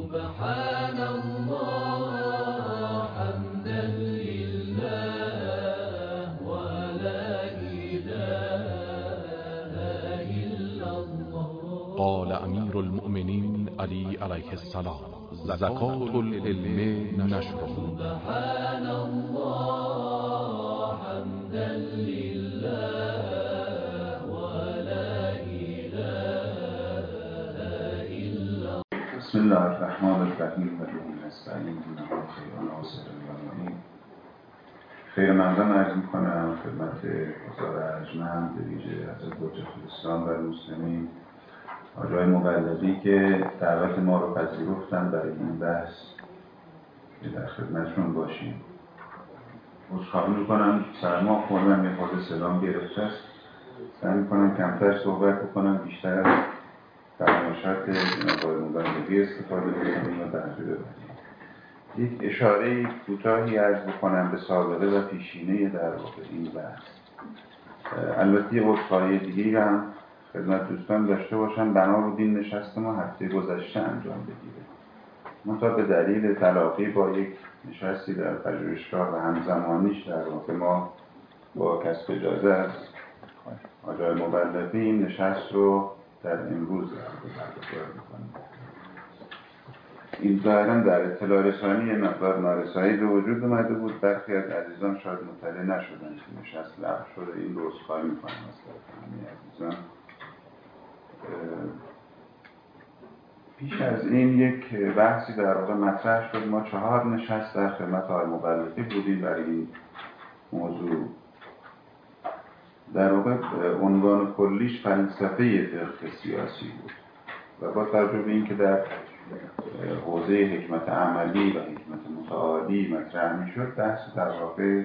سبحان الله حمدا لله ولا إله إلا الله. قال امیر المؤمنین علی علیه السلام: زکات العلم نشره. سبحان الله حمدا لله ولا إله إلا الله. بسم الله الرحمن الرحیم و به نستعین انه خیر ناصر العالمین. خیرمندان عرض می‌کنم خدمت حضار ارجمند به ویژه حضرت حجة الاسلام و المسلمین آقای مبلغی که دعوت ما رو پذیرفتن برای این بحث که در خدمتشون باشیم. عذرخواهی می‌کنم سرما خوردم، یه خورده صدام گرفته است. سعی می‌کنم کمتر صحبت بکنم، بیشتر از فرمایشات جناب آقای مبلغی استفاده کنیم و بحث ببریم. یک اشاره کوتاهی عرض بکنم به سابقه و پیشینه در واقع این بحث. البته یه عذرخواهی دیگه‌ای هم خدمت دوستان داشته باشم. بنا رو این نشست ما هفته گذشته انجام بگیره، منتها به دلیل تلاقی با یک نشستی در پژوهشگاه و همزمانیش در واقع ما با کسب اجازه از آقای مبلغی این نشست رو در امروز برگزار می‌کنیم. این ظاهراً در اطلاع رسانی یه مقدار نارسایی به وجود اومده بود. برخی از عزیزان شاید مطلع نشدن که نشست لغو شده. این رو عذرخواهی می‌کنم از طرف همه عزیزان. پیش از این یک بحثی در واقع مطرح شد. ما 4 نشست در خدمت آقای مبلغی بودیم برای این موضوع. در واقع عنوان کلیش فلسفه فقه سیاسی بود و با توجه به اینکه در حوزه حکمت عملی و حکمت متعالی مطرح میشد، بحث در واقع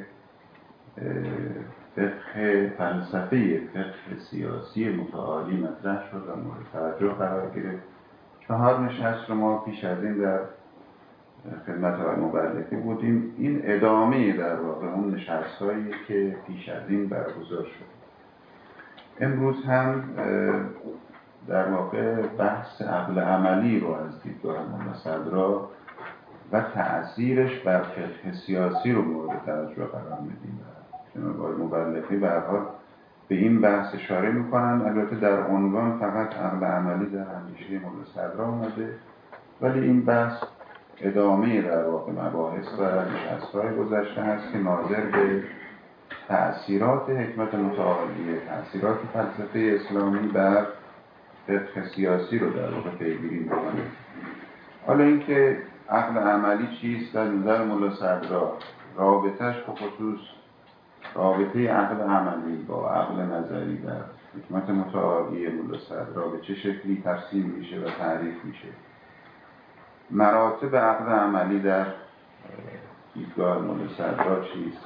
فلسفه فقه سیاسی متعالی مطرح شد و مورد توجه قرار گرفت. 4 نشست رو ما پیش از این در خدمت آقای مبلغی بودیم. این ادامه در واقع اون نشست‌هایی که پیش از این برگزار شد. امروز هم در واقع بحث عقل عملی رو از دیدگاه مولانا صدرا و تأثیرش بر فقه سیاسی رو مورد توجه قرار میدیم. جناب آقای مبلغی به هر حال به این بحث اشاره میکنن. البته در عنوان فقط عقل عملی در اندیشه مولانا صدرا اومده، ولی این بحث ادامه در واقع مباحث و نشست‌های گذشته هست که ناظر به تأثیرات حکمت متعالی، تأثیرات فلسفه اسلامی بر فقه سیاسی رو در واقع پیگیری می‌کنه. حالا اینکه عقل عملی چیست در نظر مولانا صدرا، رابطه‌اش به خصوص رابطه عقل عملی با عقل نظری در حکمت متعالی مولانا صدرا به چه شکلی ترسیم میشه و تعریف میشه، مراتب عقل عملی در دیدگاه مولانا صدرا چیست،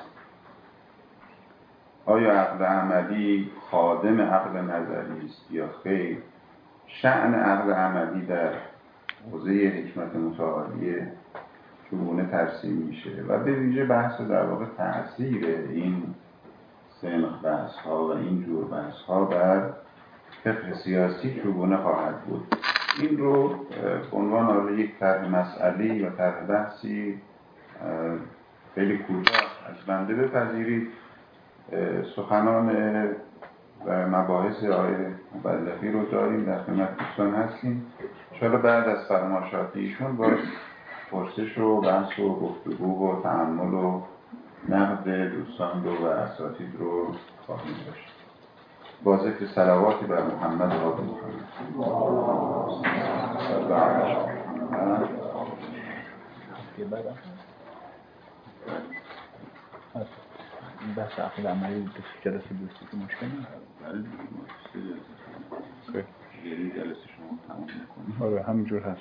آیا عقل عملی خادم عقل نظری است یا خیر، شأن عقل عملی در حوزه حکمت متعالیه چگونه ترسیم میشه و به ویژه بحث در واقع تأثیر این سنخ بحث ها و این جور بحث ها بر فقه سیاسی چگونه خواهد بود. این رو به عنوان یک طرح مسئله و طرح بحثی خیلی کوتاه از بنده بپذیرید. سخنان و مباحث آقای مبلغی رو داریم، در خدمت دوستان هستیم. انشاءالله بعد از فرمایشات ایشون باز پرسش و بحث و گفتگو و تأمل و نقد دوستان رو و اساتید رو خواهیم داشت. با ذکر صلواتی بر محمد و آل محمد. این بحث عقل عملی جلسه دوستی که مشکل نیست. جلسه شما تمام میکنیم. آره همینجور هست.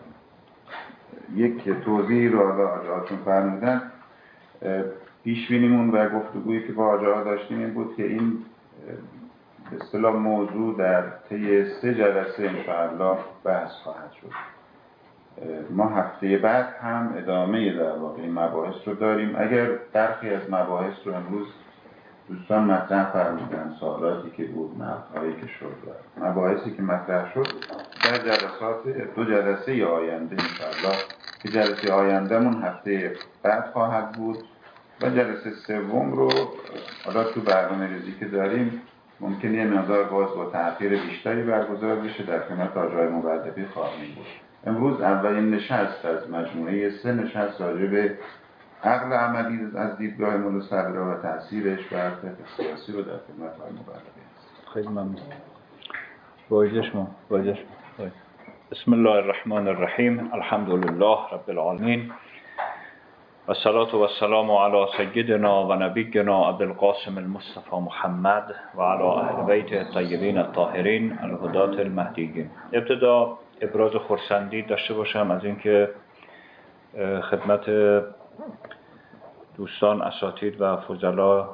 یک توضیح رو آجاهاتون فرمودن. پیش بینیمون و گفتگویی که با آجاها داشتیم این بود که این به اصطلاح موضوع در طی 3 جلسه انشاءالله بحث خواهد شد. ما هفته بعد هم ادامه در واقع این مباحث رو داریم. اگر برخی از مباحث رو امروز دوستان مطرح فرمودن، سوالاتی که بود، نقدهایی که شد و مباحثی که مطرح شد، بیشتر دو جلسه آینده انشاءالله که جلسه آیندهمون هفته بعد خواهد بود و جلسه سوم رو حالا تو برنامه‌ریزی که داریم ممکنه یه مقدار با تأخیر بیشتری برگزار بشه، در خدمت آقای مبلغی خواهیم بود. امروز اولین نشست از مجموعه 3 نشست راجع به عقل عملی از دیدگاه ملا صدرا و تأثیرش بر فقه سیاسی رو در خدمت آقای مبلغی هست. خیلی ممنون. واجش. بسم الله الرحمن الرحیم. الحمد لله رب العالمین و الصلاة و السلام علی سیدنا و نبینا ابوالقاسم المصطفى محمد و علی اهل بیت الطیبین الطاهرین الهداة المهدیین. ابتدا ابراز خرسندی داشته باشم از اینکه خدمت دوستان اساتید و فضلا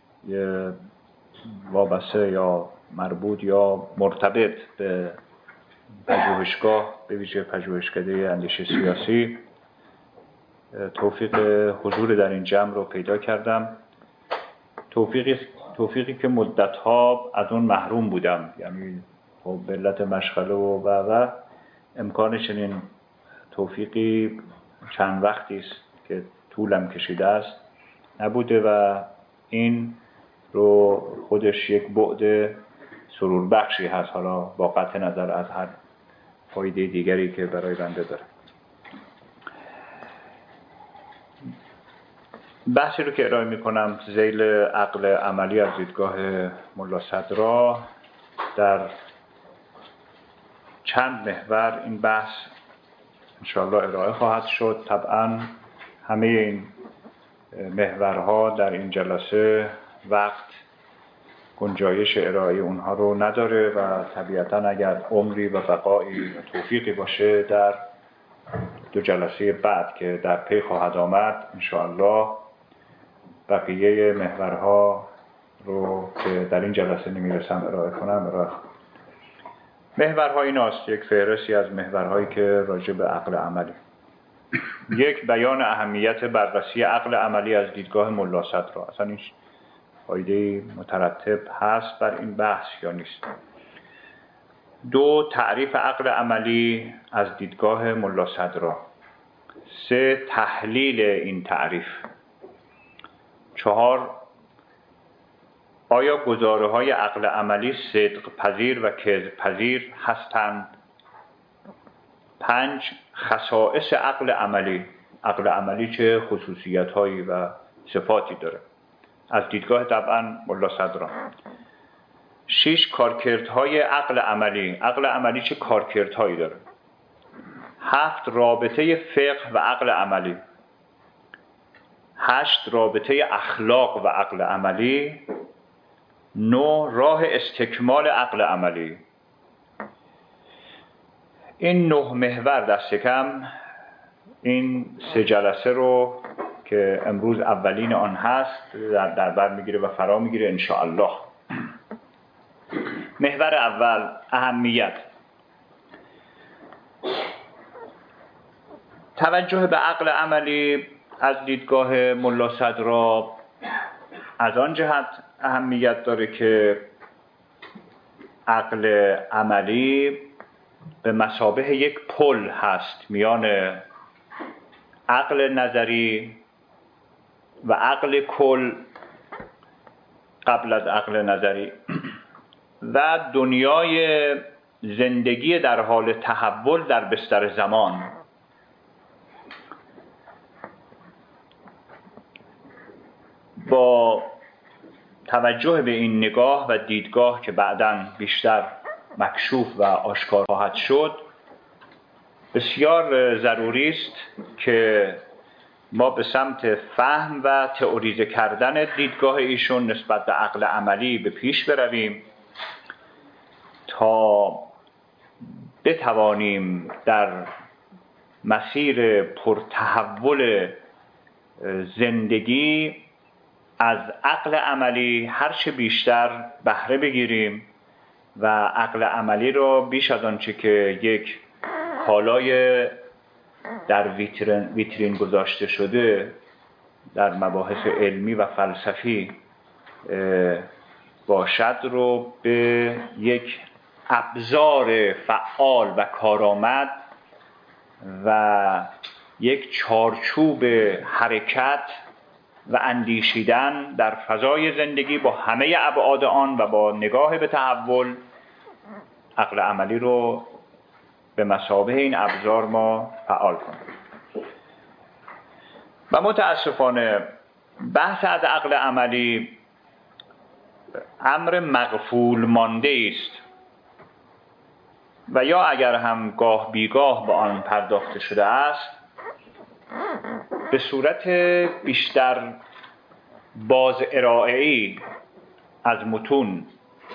وابسته یا مربوط یا مرتبط به پژوهشگاه، به ویژه پژوهشکده اندیشه سیاسی، توفیق حضور در این جمع رو پیدا کردم. توفیقی که مدت‌ها از اون محروم بودم، یعنی به علت مشغله و امکان چنین توفیقی چند وقتی است که طولم کشیده است نبوده و این رو خودش یک بعد سرور بخشی هست، حالا با قطع نظر از هر فایده دیگری که برای بنده داره. بحثی رو که ارائه می کنم ذیل عقل عملی از دیدگاه ملا صدرا، در چند محور این بحث انشاءالله ارائه خواهد شد. طبعا همه این محورها در این جلسه وقت گنجایش ارائه اونها رو نداره و طبیعتا اگر عمری و بقایی و توفیقی باشه در 2 جلسه بعد که در پی خواهد آمد انشاءالله بقیه محورها رو که در این جلسه نمیرسم ارائه کنم ارائه خواهم. محورها ایناست، یک فهرستی از محورهایی که راجع به عقل عملی. 1 بیان اهمیت بررسی عقل عملی از دیدگاه ملا صدرا. اصلا این فایده مترتب هست بر این بحث یا نیست. 2 تعریف عقل عملی از دیدگاه ملا صدرا. 3 تحلیل این تعریف. 4 آیا گزاره‌های عقل عملی صدق پذیر و کذب پذیر هستند؟ 5 خصائص عقل عملی. عقل عملی چه خصوصیت‌هایی و صفاتی داره از دیدگاه طبعا ملا صدرا. 6 کارکردهای عقل عملی. عقل عملی چه کارکردهایی داره؟ 7 رابطه فقه و عقل عملی. 8 رابطه اخلاق و عقل عملی. 9 راه استکمال عقل عملی. این 9 محور دست کم این 3 جلسه رو که امروز اولین آن هست در بر میگیره و فرا میگیره انشاءالله. محور اول، اهمیت. توجه به عقل عملی از دیدگاه ملا صدرا از آن جهت اهمیت داره که عقل عملی به مثابه یک پل هست میان عقل نظری و عقل کل قبل از عقل نظری و دنیای زندگی در حال تحول در بستر زمان. با توجه به این نگاه و دیدگاه که بعداً بیشتر مکشوف و آشکار خواهد شد، بسیار ضروری است که ما به سمت فهم و تئوریزه کردن دیدگاه ایشون نسبت به عقل عملی به پیش برویم تا بتوانیم در مسیر پرتحول زندگی از عقل عملی هرچه بیشتر بهره بگیریم و عقل عملی را بیش از آنچه که یک کالای در ویترین گذاشته شده در مباحث علمی و فلسفی باشد رو به یک ابزار فعال و کارآمد و یک چارچوب حرکت و اندیشیدن در فضای زندگی با همه ابعاد آن و با نگاه به تحول، عقل عملی رو به مثابه این ابزار ما فعال کنیم. و متاسفانه بحث از عقل عملی امر مغفول مانده است و یا اگر هم گاه بیگاه به آن پرداخته شده است، به صورت بیشتر باز ارائه‌ای از متون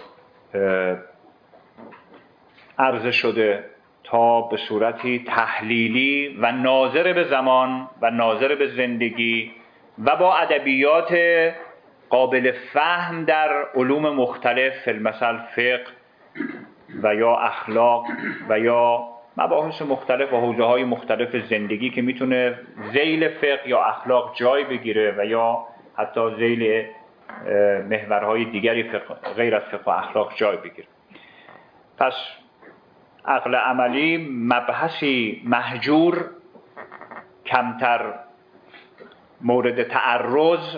عرضه شده تا به صورتی تحلیلی و ناظر به زمان و ناظر به زندگی و با ادبیات قابل فهم در علوم مختلف، مثل فقه و یا اخلاق و یا مباحث مختلف و حوزه‌های مختلف زندگی که میتونه ذیل فقه یا اخلاق جای بگیره و یا حتی ذیل محورهای دیگری غیر از فقه و اخلاق جای بگیره. پس عقل عملی مبحثی مهجور، کمتر مورد تعرض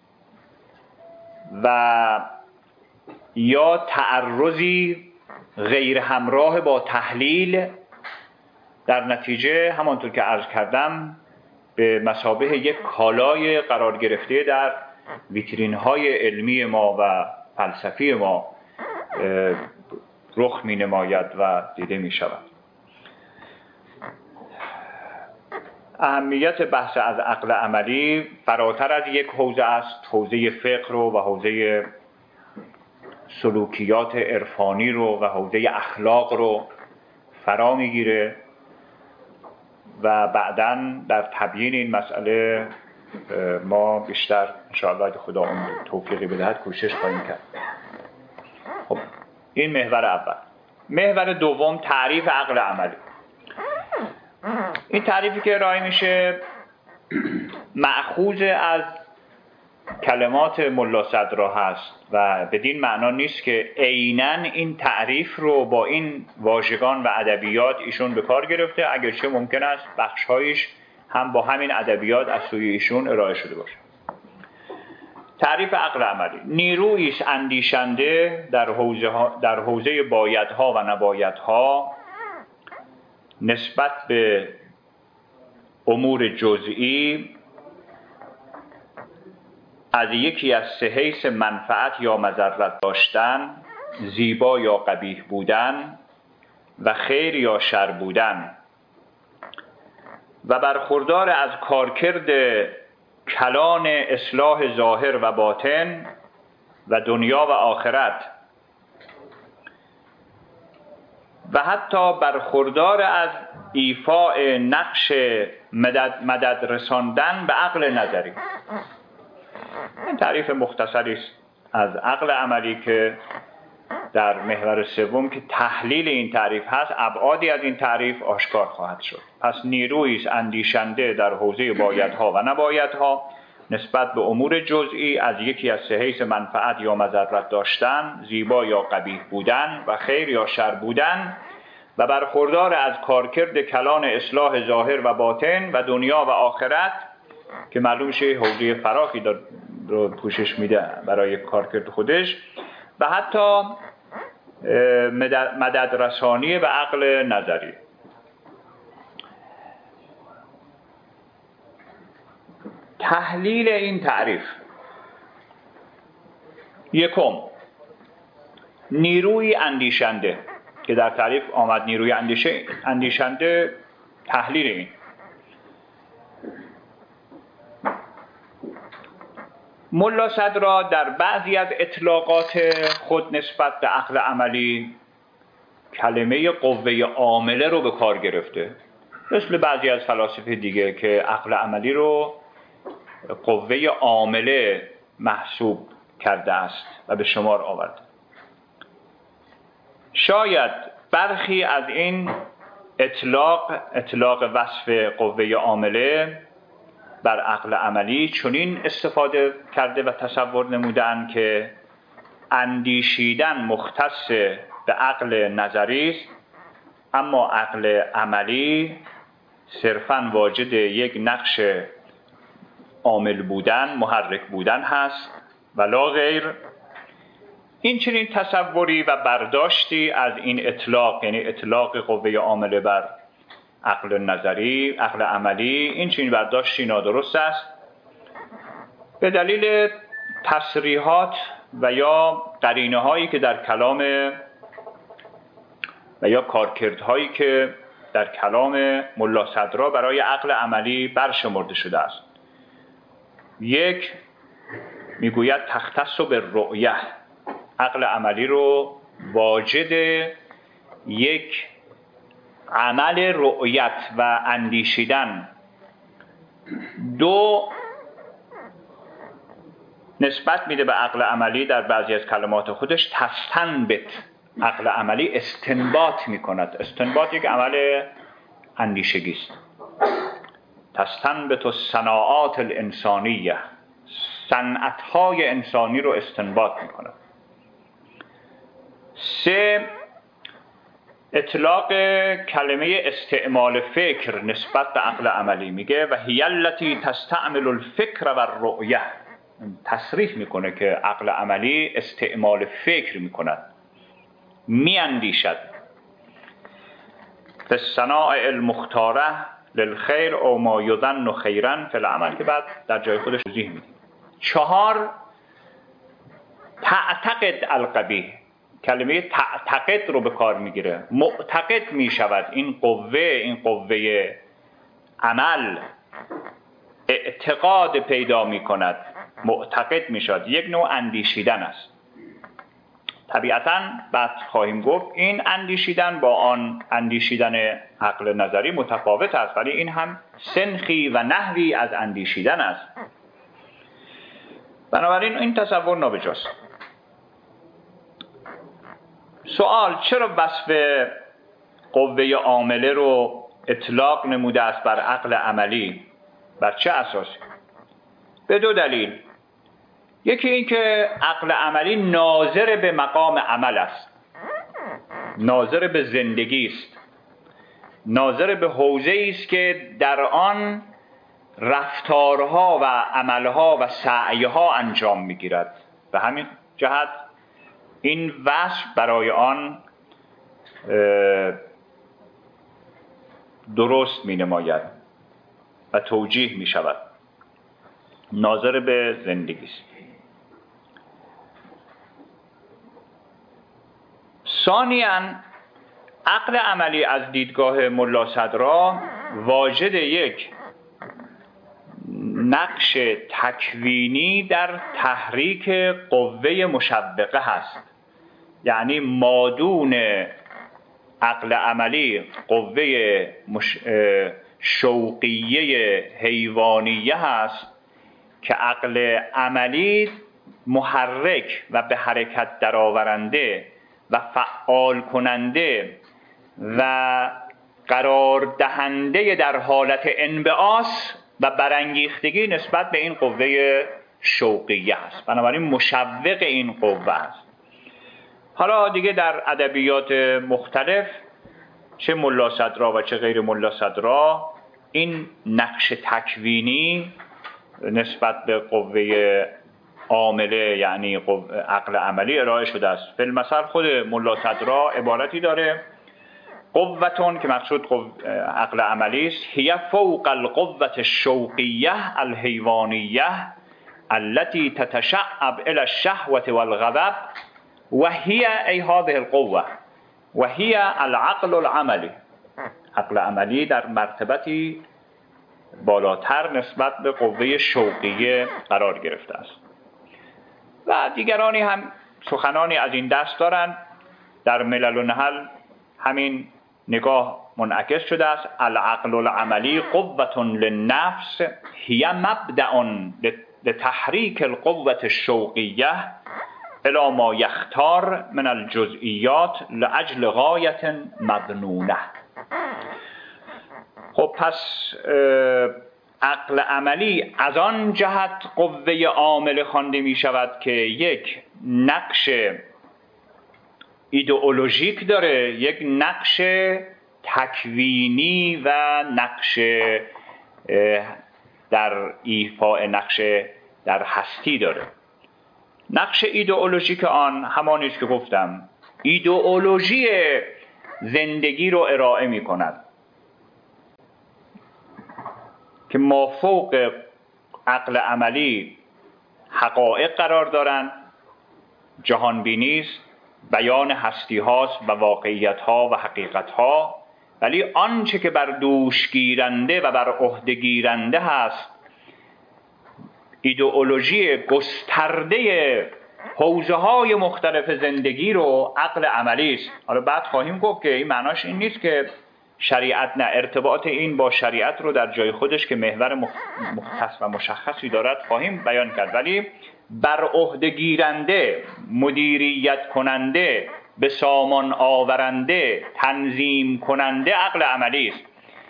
و یا تعرضی غیر همراه با تحلیل، در نتیجه همانطور که عرض کردم به مثابه یک کالای قرار گرفته در ویترین‌های علمی ما و فلسفی ما رخ می نماید و دیده می شود. اهمیت بحث از عقل عملی فراتر از یک حوزه است، حوزه فقه رو و حوزه سلوکیات عرفانی رو و حوزه اخلاق رو فرا میگیره و بعداً در تبیین این مسئله ما بیشتر انشاءالله اگه خدا اون توفیقی بدهد کوشش خواهیم کرد. خب این محور اول. محور دوم، تعریف عقل عملی. این تعریفی که ارائه میشه مأخوذ از کلمات ملا صدرا هست و بدین معنا نیست که عیناً این تعریف رو با این واژگان و ادبیات ایشون به کار گرفته، اگرچه ممکن است بخش‌هایش هم با همین ادبیات از سوی ایشون ارائه شده باشه. تعریف عقل عملی: نیرویی است اندیشنده در حوزه بایدها و نبایدها نسبت به امور جزئی از یکی از سه حیث منفعت یا مضرت داشتن، زیبا یا قبیح بودن و خیر یا شر بودن و برخوردار از کارکرد کلان اصلاح ظاهر و باطن و دنیا و آخرت و حتی برخوردار از ایفاء نقش مدد رساندن به عقل نظری. این تعریف مختصری است از عقل عملی که در محور سوم که تحلیل این تعریف هست ابعادی از این تعریف آشکار خواهد شد. پس نیرویی است اندیشنده در حوزه بایدها و نبایدها نسبت به امور جزئی از یکی از سه حیث منفعت یا مضرت داشتن، زیبا یا قبیح بودن و خیر یا شر بودن و برخوردار از کارکرد کلان اصلاح ظاهر و باطن و دنیا و آخرت که معلوم شه حوزه فراخی رو پوشش میده برای کارکرد خودش و حتی مدد رسانی به عقل نظری. تحلیل این تعریف: یکم، نیروی اندیشنده که در تعریف آمد نیروی اندیشنده. تحلیل این: ملا صدرا در بعضی از اطلاقات خود نسبت به عقل عملی کلمه قوه عامله رو به کار گرفته، مثل بعضی از فلاسفه دیگه که عقل عملی رو قوه عامله محسوب کرده است و به شمار آورده. شاید برخی از این اطلاق وصف قوه عامله بر عقل عملی چنین استفاده کرده و تصور نمودن که اندیشیدن مختص به عقل نظری است، اما عقل عملی صرفاً واجد یک نقش عامل بودن، محرک بودن هست ولا غیر. این چنین تصوری و برداشتی از این اطلاق، یعنی اطلاق قوه عامله بر عقل نظری، عقل عملی، این چنین برداشتی نادرست است به دلیل تصریحات و یا قرینه هایی که در کلام و یا کارکردهایی که در کلام ملا صدرا برای عقل عملی برشمرده شده است. یک، میگوید تختص بالرؤیه، عقل عملی رو واجد یک عمل رؤیت و اندیشیدن. دو، نسبت میده به عقل عملی در بعضی از کلمات خودش تستنبت، عقل عملی استنباط میکند. استنباط یک عمل اندیشگی است. تستنبت الصناعات الانسانیه، صنعت‌های انسانی رو استنباط میکند. سه، اطلاق کلمه استعمال فکر نسبت به عقل عملی، میگه و هی التی تستعمل الفکر و الرؤیه، تصریح میکنه که عقل عملی استعمال فکر میکند، میاندیشد. فی الصنائع المختاره للخیر او ما یظن خیرا فی العمل، که بعد در جای خودش توضیح میده. چهار، تعتقد القبیح، کلمه تعتقد رو به کار میگیره، معتقد میشود این قوه عمل اعتقاد پیدا میکند، معتقد میشود، یک نوع اندیشیدن است. طبیعتاً بعد خواهیم گفت این اندیشیدن با آن اندیشیدن عقل نظری متفاوت است، ولی این هم سنخی و نحوی از اندیشیدن است. بنابراین این تصور نابجاست. سوال: چرا وصف قوه عامله رو اطلاق نموده است بر عقل عملی؟ بر چه اساسی؟ به دو دلیل. یکی این که عقل عملی ناظر به مقام عمل است، ناظر به زندگی است، ناظر به حوزه‌ای است که در آن رفتارها و عملها و سعیها انجام می‌گیرد. به همین جهت این وصف برای آن درست می‌نماید و توجیه می‌شود. ناظر به زندگی است. ثانیاً عقل عملی از دیدگاه ملا صدرا واجد یک نقش تکوینی در تحریک قوه مشوقه هست. یعنی مادون عقل عملی قوه شوقیه حیوانیه هست که عقل عملی محرک و به حرکت درآورنده و فعال کننده و قرار دهنده در حالت انبعاث و برانگیختگی نسبت به این قوه شوقیه است. بنابراین مشوق این قوه است. حالا دیگه در ادبیات مختلف چه ملا صدرا و چه غیر ملا صدرا این نقش تکوینی نسبت به قوه عامله یعنی عقل عملی ارائه شده است. فی المثل خود ملا صدرا عبارتی داره: قوتون، که مقصود عقل عملی است، هی فوق القوة الشوقیه الحیوانیه التي تتشعب الى الشهوة والغضب و هی ای هذه القوة و هی العقل العملی. عقل عملی در مرتبتی بالاتر نسبت به قوه شوقیه قرار گرفته است. و دیگرانی هم سخنانی از این دست دارند. در ملل و نحل همین نگاه منعکس شده است: العقل العملی قوة للنفس هی مبدأ لتحریک القوة الشوقیه الی ما یختار من الجزئیات لاجل غایة مظنونه. خب پس عقل عملی از آن جهت قوه عامله خوانده می شود که یک، نقش ایدئولوژیک داره، یک نقش تکوینی و نقش در ایفاء نقش در هستی داره. نقش ایدئولوژیک آن همانی است که گفتم، ایدئولوژی زندگی رو ارائه می کند که مافوق عقل عملی حقایق قرار دارند، جهانبینی است، بیان هستی هاست و واقعیت ها و حقیقت ها، ولی آنچه که بر دوش گیرنده و بر عهده گیرنده هست ایدئولوژی گسترده حوزه های مختلف زندگی رو عقل عملی است. حالا بعد خواهیم گفت که این معناش این نیست که شریعت نه، ارتباط این با شریعت رو در جای خودش که محور مختص و مشخصی دارد خواهیم بیان کرد، ولی بر عهده گیرنده، مدیریت کننده، به سامان آورنده، تنظیم کننده عقل عملی است.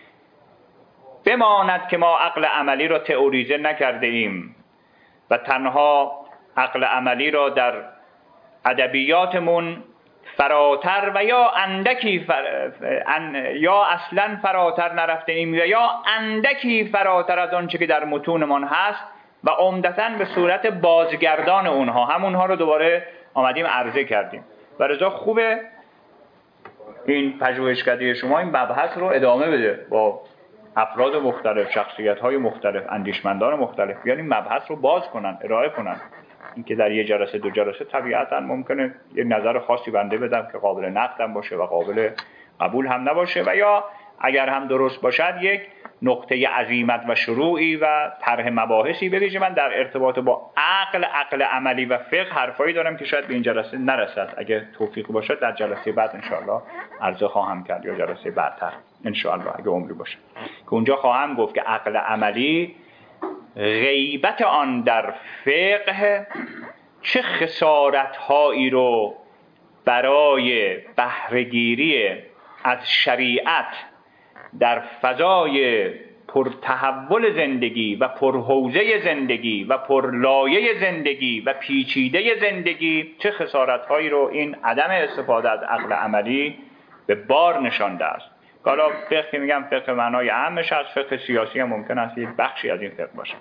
بماند که ما عقل عملی را تئوریزه نکرده ایم و تنها عقل عملی را در ادبیاتمون فراتر و یا اندکی یا اصلا فراتر نرفته ایم و یا اندکی فراتر از آنچه که در متونمان هست و عمدتاً به صورت بازگردان اونها، همونها رو دوباره آمدیم عرضه کردیم. و رضا خوبه این پژوهشکده شما این مبحث رو ادامه بده با افراد مختلف، شخصیت‌های مختلف، اندیشمندان مختلف، بیان این مبحث رو باز کنن، ارائه کنن. اینکه در یه جلسه دو جلسه طبیعتاً ممکنه یه نظر خاصی بنده بدم که قابل نقد هم باشه و قابل قبول هم نباشه و یا اگر هم درست باشد یک نقطه عزیمت و شروعی و طرح مباحثی بریزه. من در ارتباط با عقل عملی و فقه حرفایی دارم که شاید به این جلسه نرسد، اگه توفیق باشد در جلسه بعد انشاءالله عرضه خواهم کرد یا جلسه بعدتر انشاءالله اگه عمری باشه، که اونجا خواهم گفت که عقل عملی غیبت آن در فقه چه خسارت‌هایی رو برای بهره‌گیری از شریعت در فضای پرتحول زندگی و پرحوزه زندگی و پرلایه زندگی و پیچیده زندگی، چه خسارت‌هایی رو این عدم استفاده از عقل عملی به بار نشانده است. حالا فقه که میگم فقه معنای عامش از فقه سیاسی هم ممکن است یک بخشی از این فقه باشه.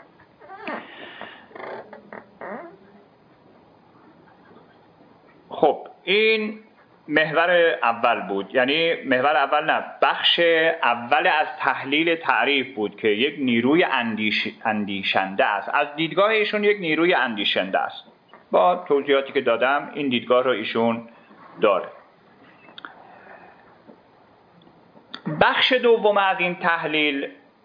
خب این محور اول بود، یعنی محور اول نه، بخش اول از تحلیل تعریف بود که یک نیروی اندیشنده است. از دیدگاه ایشون یک نیروی اندیشنده است. با توضیحاتی که دادم این دیدگاه رو ایشون داره. بخش دوم از این تحلیل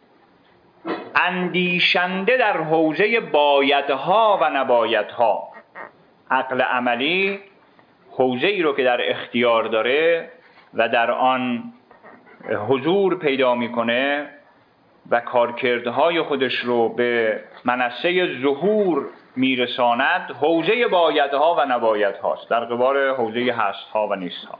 اندیشنده در حوزه بایدها و نبایدها. عقل عملی حوزه ای رو که در اختیار داره و در آن حضور پیدا میکنه و کارکردهای خودش رو به منصه ظهور میرساند، حوزه بایدها و نبایدهاست در قبال حوزه هستها و نیستها.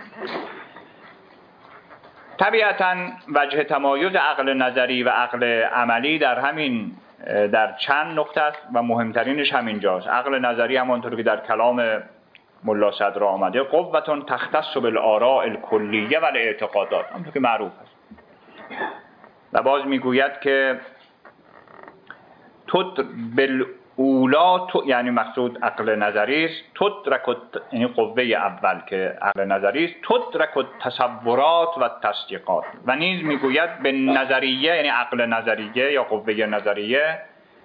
طبیعتاً وجه تمایز عقل نظری و عقل عملی در چند نقطه است و مهمترینش همینجاست. عقل نظری همانطور که در کلام ملا صدر آمده قوة تختص بالآراء الکلیه و الاعتقادات، همونطور که معروف است. و باز میگوید که تدر بالاولا، یعنی مقصود عقل نظری است، یعنی قوه اول که عقل نظری است، تدرک التصورات و تصدیقات. و نیز میگوید به نظریه، یعنی عقل نظریه یا قوه نظریه،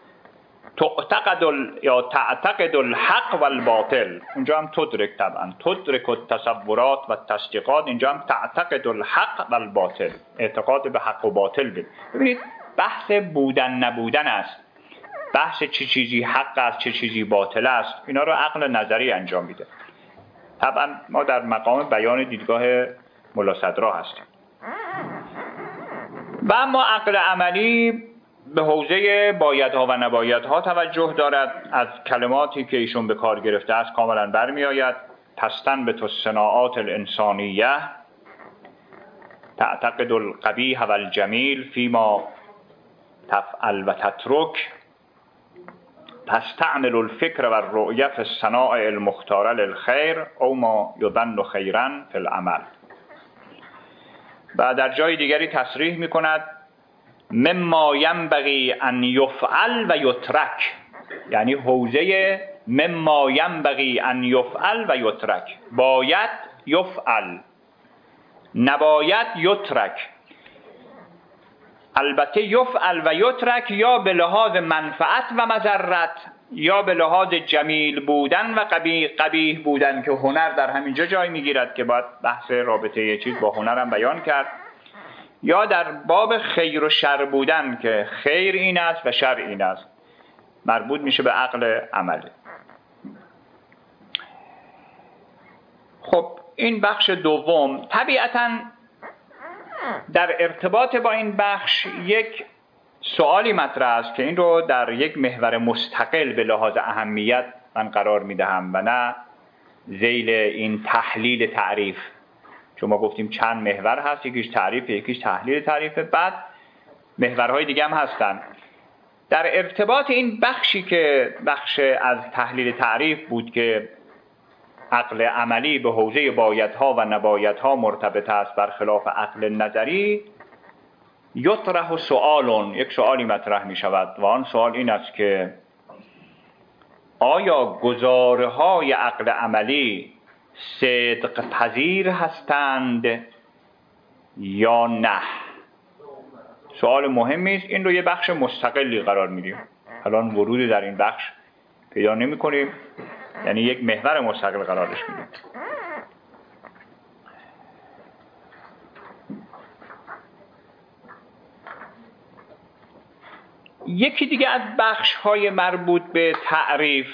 تعتقد الحق و الباطل. اونجا هم تدرک، طبعا تدرک التصورات و تصدیقات، اینجا هم تعتقد الحق و الباطل، اعتقاد به حق و باطل بید. ببینید بحث بودن نبودن است، بحث چه چیزی حق است چه چیزی باطل است، اینا رو عقل نظری انجام میده. طبعا ما در مقام بیان دیدگاه ملا صدرا هستیم. و اما عقل عملی به حوزه بایدها و نبایدها توجه دارد. از کلماتی که ایشون به کار گرفته است کاملا برمی آید: تستنبط الصناعات الانسانیه، تعتقد القبیح و الجمیل فیما تفعل و تترک، پس تعمل الفکر و الرؤیه فی الصنائع المختاره للخیر او ما یظن خیرا فی العمل. و در جای دیگری تصریح می کند مما ینبغی ان یفعل و یترک، یعنی حوزه مما ینبغی ان یفعل و یترک، باید یفعل، نباید یترک. البته یفعل و یترک یا به لحاظ منفعت و مضرت یا به لحاظ جمیل بودن و قبیح بودن که هنر در همینجا جای میگیرد که باید بحث رابطه یه چیز با هنر هم بیان کرد، یا در باب خیر و شر بودن که خیر این است و شر این است، مربوط میشه به عقل عملی. خب این بخش دوم. طبیعتاً در ارتباط با این بخش یک سوالی مطرح است که این رو در یک محور مستقل به لحاظ اهمیت من قرار میدهم و نه ذیل این تحلیل تعریف، چون ما گفتیم چند محور هست، یکیش تعریف، یکیش تحلیل تعریف، بعد محورهای دیگه هم هستن. در ارتباط این بخشی که بخش از تحلیل تعریف بود که عقل عملی به حوزه بایدها و نبایدها مرتبط است برخلاف عقل نظری، یطرح سؤال، یک سوالی مطرح می شود و آن سوال این است که آیا گزارهای عقل عملی صدق پذیر هستند یا نه؟ سوال مهمی است. این رو یه بخش مستقلی قرار میدیم، الان ورودی در این بخش پیدا نمی کنیم، یعنی یک محور مستقل قرارش میدیم. یکی دیگه از بخش‌های مربوط به تعریف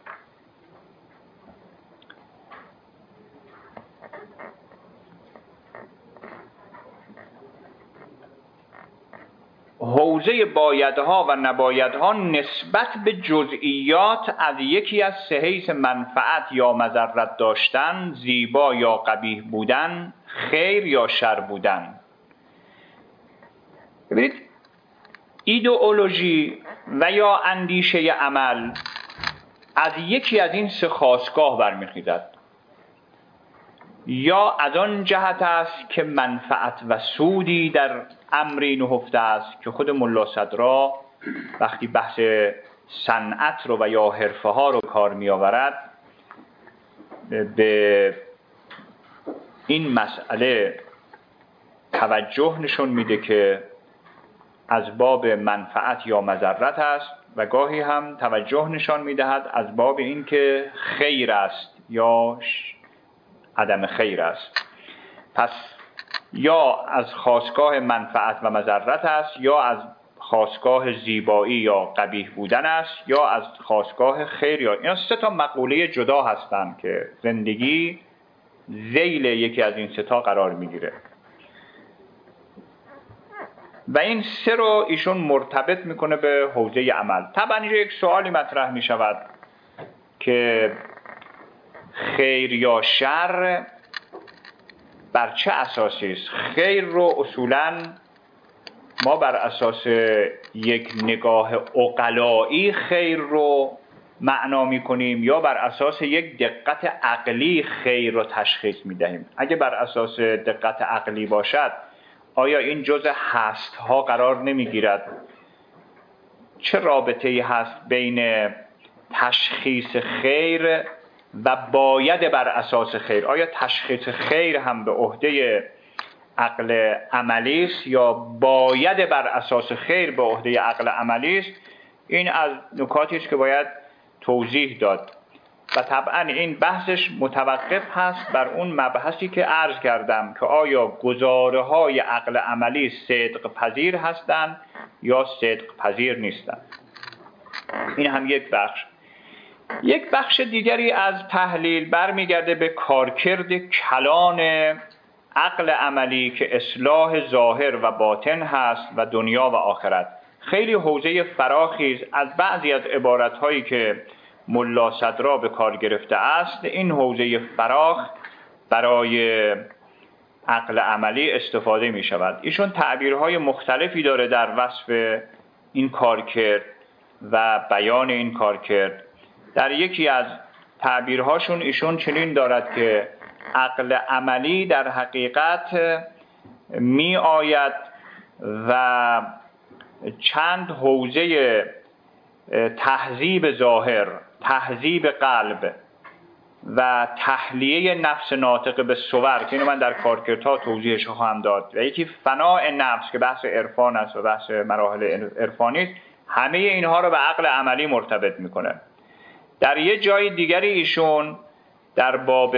حوزه بایدها و نبایدها نسبت به جزئیات از یکی از سه حیث منفعت یا مضرت داشتن، زیبا یا قبیح بودن، خیر یا شر بودن. ببینید ایدئولوژی و یا اندیشه عمل از یکی از این سه خاستگاه برمیخیزد. یا از آن جهت است که منفعت و سودی در امری نهفته است که خود ملا صدرا وقتی بحث صنعت رو و یا حرفه ها رو کار می آورد به این مسئله توجه نشون میده که از باب منفعت یا مضرت است و گاهی هم توجه نشان میدهد از باب این که خیر است یا عدم خیر است. پس یا از خاستگاه منفعت و مضرت است، یا از خاستگاه زیبایی یا قبیح بودن است، یا از خاستگاه خیر. یا اینا سه تا مقوله جدا هستند که زندگی ذیل یکی از این سه تا قرار میگیره و این سه رو ایشون مرتبط میکنه به حوزه عمل. طبعا اینجا یک سوالی مطرح میشود که خیر یا شر بر چه اساسی است؟ خیر رو اصولاً ما بر اساس یک نگاه عقلایی خیر رو معنا میکنیم یا بر اساس یک دقت عقلی خیر رو تشخیص میدهیم؟ اگه بر اساس دقت عقلی باشد آیا این جزء هست‌ها قرار نمیگیرد؟ چه رابطه‌ای هست بین تشخیص خیر و باید بر اساس خیر؟ آیا تشخیص خیر هم به عهده عقل عملی است یا باید بر اساس خیر به عهده عقل عملی است؟ این از نکاتی است که باید توضیح داد و طبعا این بحثش متوقف هست بر اون مبحثی که عرض کردم که آیا گزاره‌های عقل عملی صدق پذیر هستند یا صدق پذیر نیستند. این هم یک بخش. یک بخش دیگری از تحلیل برمیگرده به کارکرد کلان عقل عملی که اصلاح ظاهر و باطن هست و دنیا و آخرت. خیلی حوزه فراخی از بعضی از عبارت‌هایی که ملا صدرا به کار گرفته است، این حوزه فراخ برای عقل عملی استفاده می شود. ایشون تعبیرهای مختلفی داره در وصف این کارکرد و بیان این کارکرد. در یکی از تعبیرهاشون ایشون چنین دارد که عقل عملی در حقیقت می آید و چند حوزه تهذیب ظاهر، تهذیب قلب و تحلیه نفس ناطق به صور که اینو من در کارکردها توضیحش خواهم داد، و یکی فناء نفس که بحث عرفان است و بحث مراحل عرفانی است، همه اینها رو به عقل عملی مرتبط میکنه. در یه جای دیگری ایشون در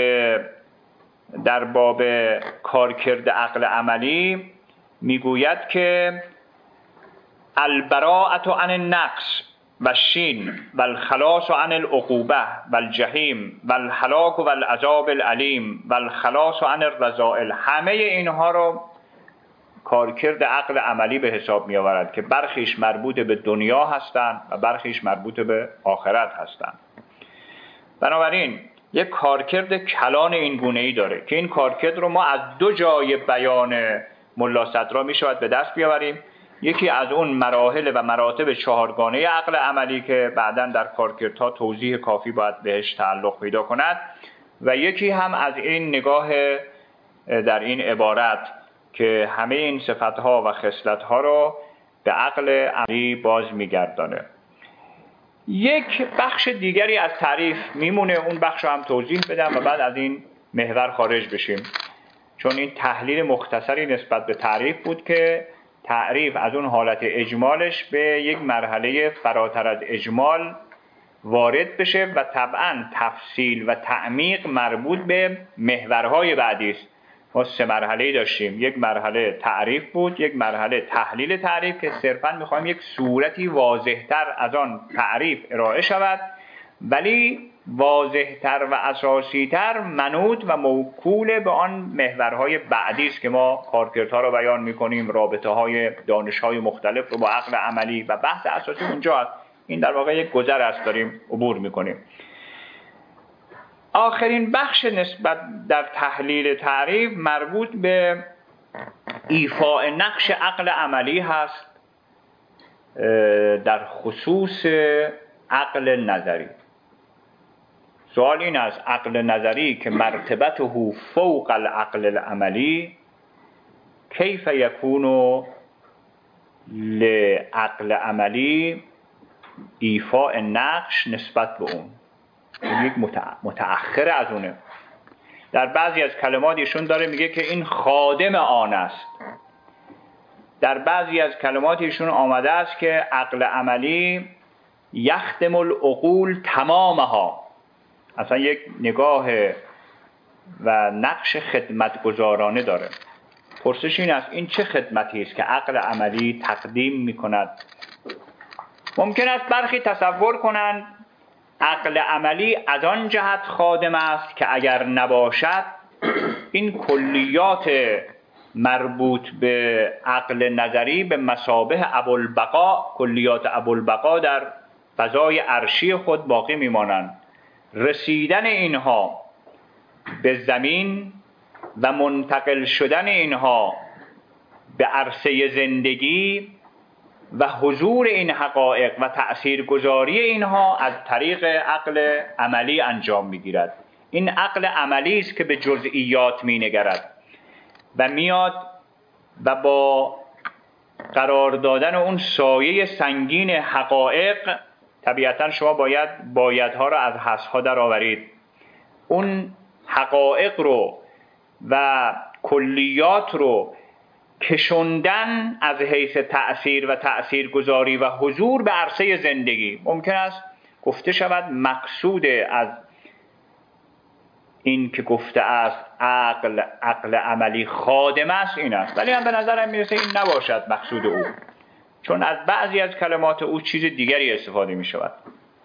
باب کارکرد عقل عملی میگوید که البراءة عن النقص و شین و الخلاص عن العقوبه و الجحیم و الهلاک و العذاب العلیم و الخلاص عن الرذائل، همه اینها رو کارکرد عقل عملی به حساب می آورد که برخیش مربوط به دنیا هستند و برخیش مربوط به آخرت هستند. بنابراین یک کارکرد کلان این گونه‌ای داره که این کارکرد رو ما از دو جای بیان ملا صدرا می شود به دست بیاوریم. یکی از اون مراحل و مراتب چهارگانه عقل عملی که بعداً در کارکردها توضیح کافی باید بهش تعلق پیدا کند، و یکی هم از این نگاه در این عبارت که همه این صفتها و خصلتها رو به عقل عملی باز میگردانه. یک بخش دیگری از تعریف میمونه، اون بخش رو هم توضیح بدم و بعد از این محور خارج بشیم، چون این تحلیل مختصری نسبت به تعریف بود که تعریف از اون حالت اجمالش به یک مرحله فراتر از اجمال وارد بشه و طبعا تفصیل و تعمیق مربوط به محورهای بعدی است. ما 3 مرحله داشتیم، یک مرحله تعریف بود، یک مرحله تحلیل تعریف که صرفاً می‌خوایم یک صورتی واضح‌تر از آن تعریف ارائه شود، ولی واضح‌تر و اساسی‌تر منوط و موکول به آن محورهای بعدی است که ما کارکردها رو بیان می‌کنیم، رابطه‌های دانش‌های مختلف رو با عقل عملی، و بحث اساسی اونجا است. این در واقع یک گذر است، داریم عبور می‌کنیم. آخرین بخش نسبت در تحلیل تعریف مربوط به ایفاء نقش عقل عملی هست در خصوص عقل نظری. سوال این است: عقل نظری که مرتبته فوق العقل العملی کیف یکون لعقل عملی ایفاء نقش نسبت به اون؟ یک متأخر از اونه. در بعضی از کلمات ایشون داره میگه که این خادم آن است. در بعضی از کلمات ایشون آمده است که عقل عملی یخدم العقول تمامها، اصلا یک نگاه و نقش خدمتگزارانه داره. پرسش این است: این چه خدمتی است که عقل عملی تقدیم میکند؟ ممکن است برخی تصور کنند عقل عملی از آن جهت خادم است که اگر نباشد این کلیات مربوط به عقل نظری به مثابه ابوالبقا، کلیات ابوالبقا در فضای عرشی خود باقی میمانند. رسیدن اینها به زمین و منتقل شدن اینها به عرصه زندگی و حضور این حقایق و تأثیرگذاری اینها از طریق عقل عملی انجام میگیرد. این عقل عملی است که به جزئیات مینگرد و میاد و با قرار دادن اون سایه سنگین حقایق، طبیعتا شما بایدها را از حذفها در آورید، اون حقایق رو و کلیات رو کشوندن از حیث تأثیر و تأثیرگذاری و حضور به عرصه زندگی. ممکن است گفته شود مقصود از این که گفته است عقل عملی خادم است این است، ولی من به نظرم میرسه این نباشد مقصود او، چون از بعضی از کلمات او چیز دیگری استفاده می شود.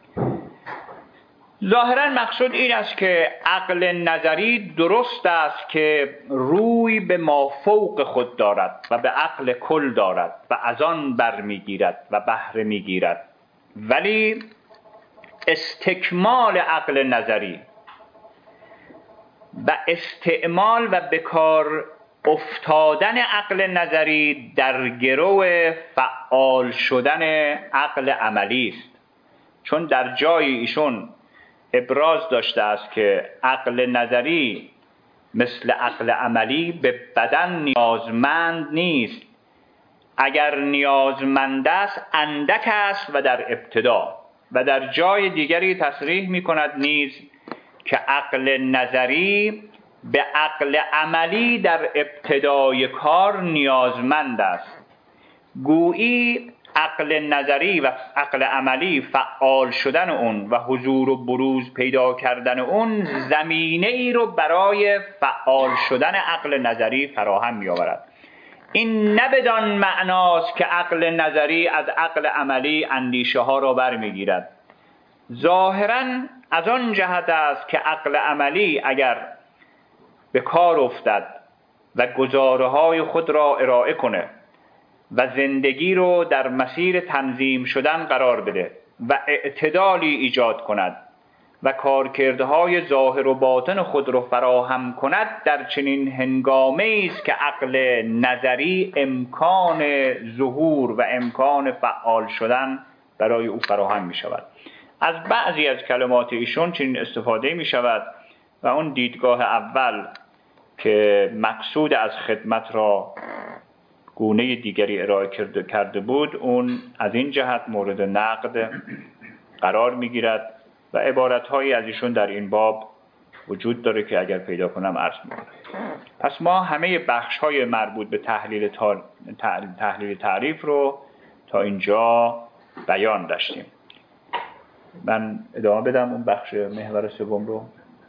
ظاهرا مقصود این است که عقل نظری درست است که روی به مافوق خود دارد و به عقل کل دارد و از آن برمیگیرد و بهره میگیرد، ولی استکمال عقل نظری و استعمال و بکار افتادن عقل نظری در گرو فعال شدن عقل عملی است. چون در جایی ایشون ابراز داشته است که عقل نظری مثل عقل عملی به بدن نیازمند نیست، اگر نیازمند است اندک است و در ابتدا، و در جای دیگری تصریح می کند نیز که عقل نظری به عقل عملی در ابتدای کار نیازمند است. گویی عقل نظری و عقل عملی فعال شدن اون و حضور و بروز پیدا کردن اون زمینه ای رو برای فعال شدن عقل نظری فراهم می آورد. این نه بدان معناست که عقل نظری از عقل عملی اندیشه ها را برمیگیرد. ظاهراً از آن جهت است که عقل عملی اگر به کار افتد و گزاره های خود را ارائه کنه و زندگی رو در مسیر تنظیم شدن قرار بده و اعتدالی ایجاد کند و کارکردهای ظاهر و باطن خود را فراهم کند، در چنین هنگامه است که عقل نظری امکان ظهور و امکان فعال شدن برای او فراهم می شود. از بعضی از کلمات ایشون چنین استفاده می شود و اون دیدگاه اول که مقصود از خدمت را گونه دیگری ارائه کرده بود، اون از این جهت مورد نقد قرار می گیرد و عبارت‌هایی از ایشون در این باب وجود داره که اگر پیدا کنم عرض می‌کنم. پس ما همه بخش‌های مربوط به تحلیل تعریف رو تا اینجا بیان داشتیم. من ادامه بدم اون بخش محور سوم رو.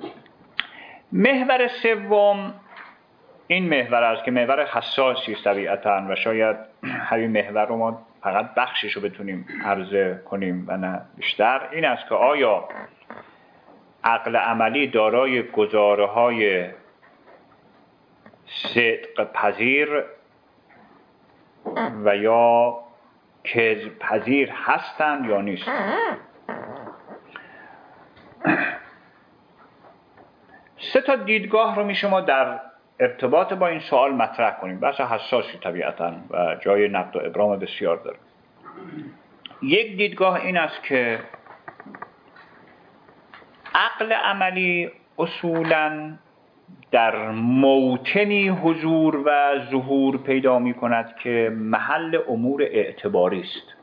محور سوم این محور است که محور حساسی است طبیعتاً و شاید همین محور رو ما فقط بخشش رو بتونیم عرضه کنیم و نه بیشتر. این است که آیا عقل عملی دارای گزاره‌های صدق پذیر و یا کذب پذیر هستند یا نیستند؟ سه تا دیدگاه رو میشه ما در ارتباط با این سوال مطرح کنیم. بحث حساسی طبیعتاً و جای نقد و ابرام بسیار داره. یک دیدگاه این است که عقل عملی اصولاً در موطنی حضور و ظهور پیدا می کند که محل امور اعتباری است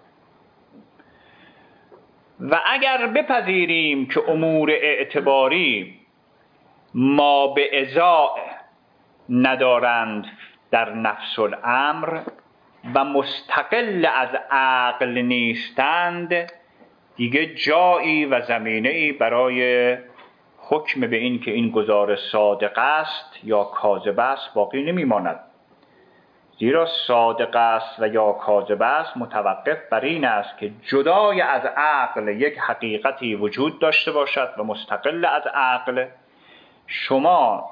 و اگر بپذیریم که امور اعتباری ما به ازاء ندارند در نفس الامر و مستقل از عقل نیستند، دیگه جایی و زمینه‌ای برای حکم به این که این گزاره صادق است یا کاذب است باقی نمی‌ماند. زیرا صادق است و یا کاذب است متوقف بر این است که جدای از عقل یک حقیقتی وجود داشته باشد و مستقل از عقل شما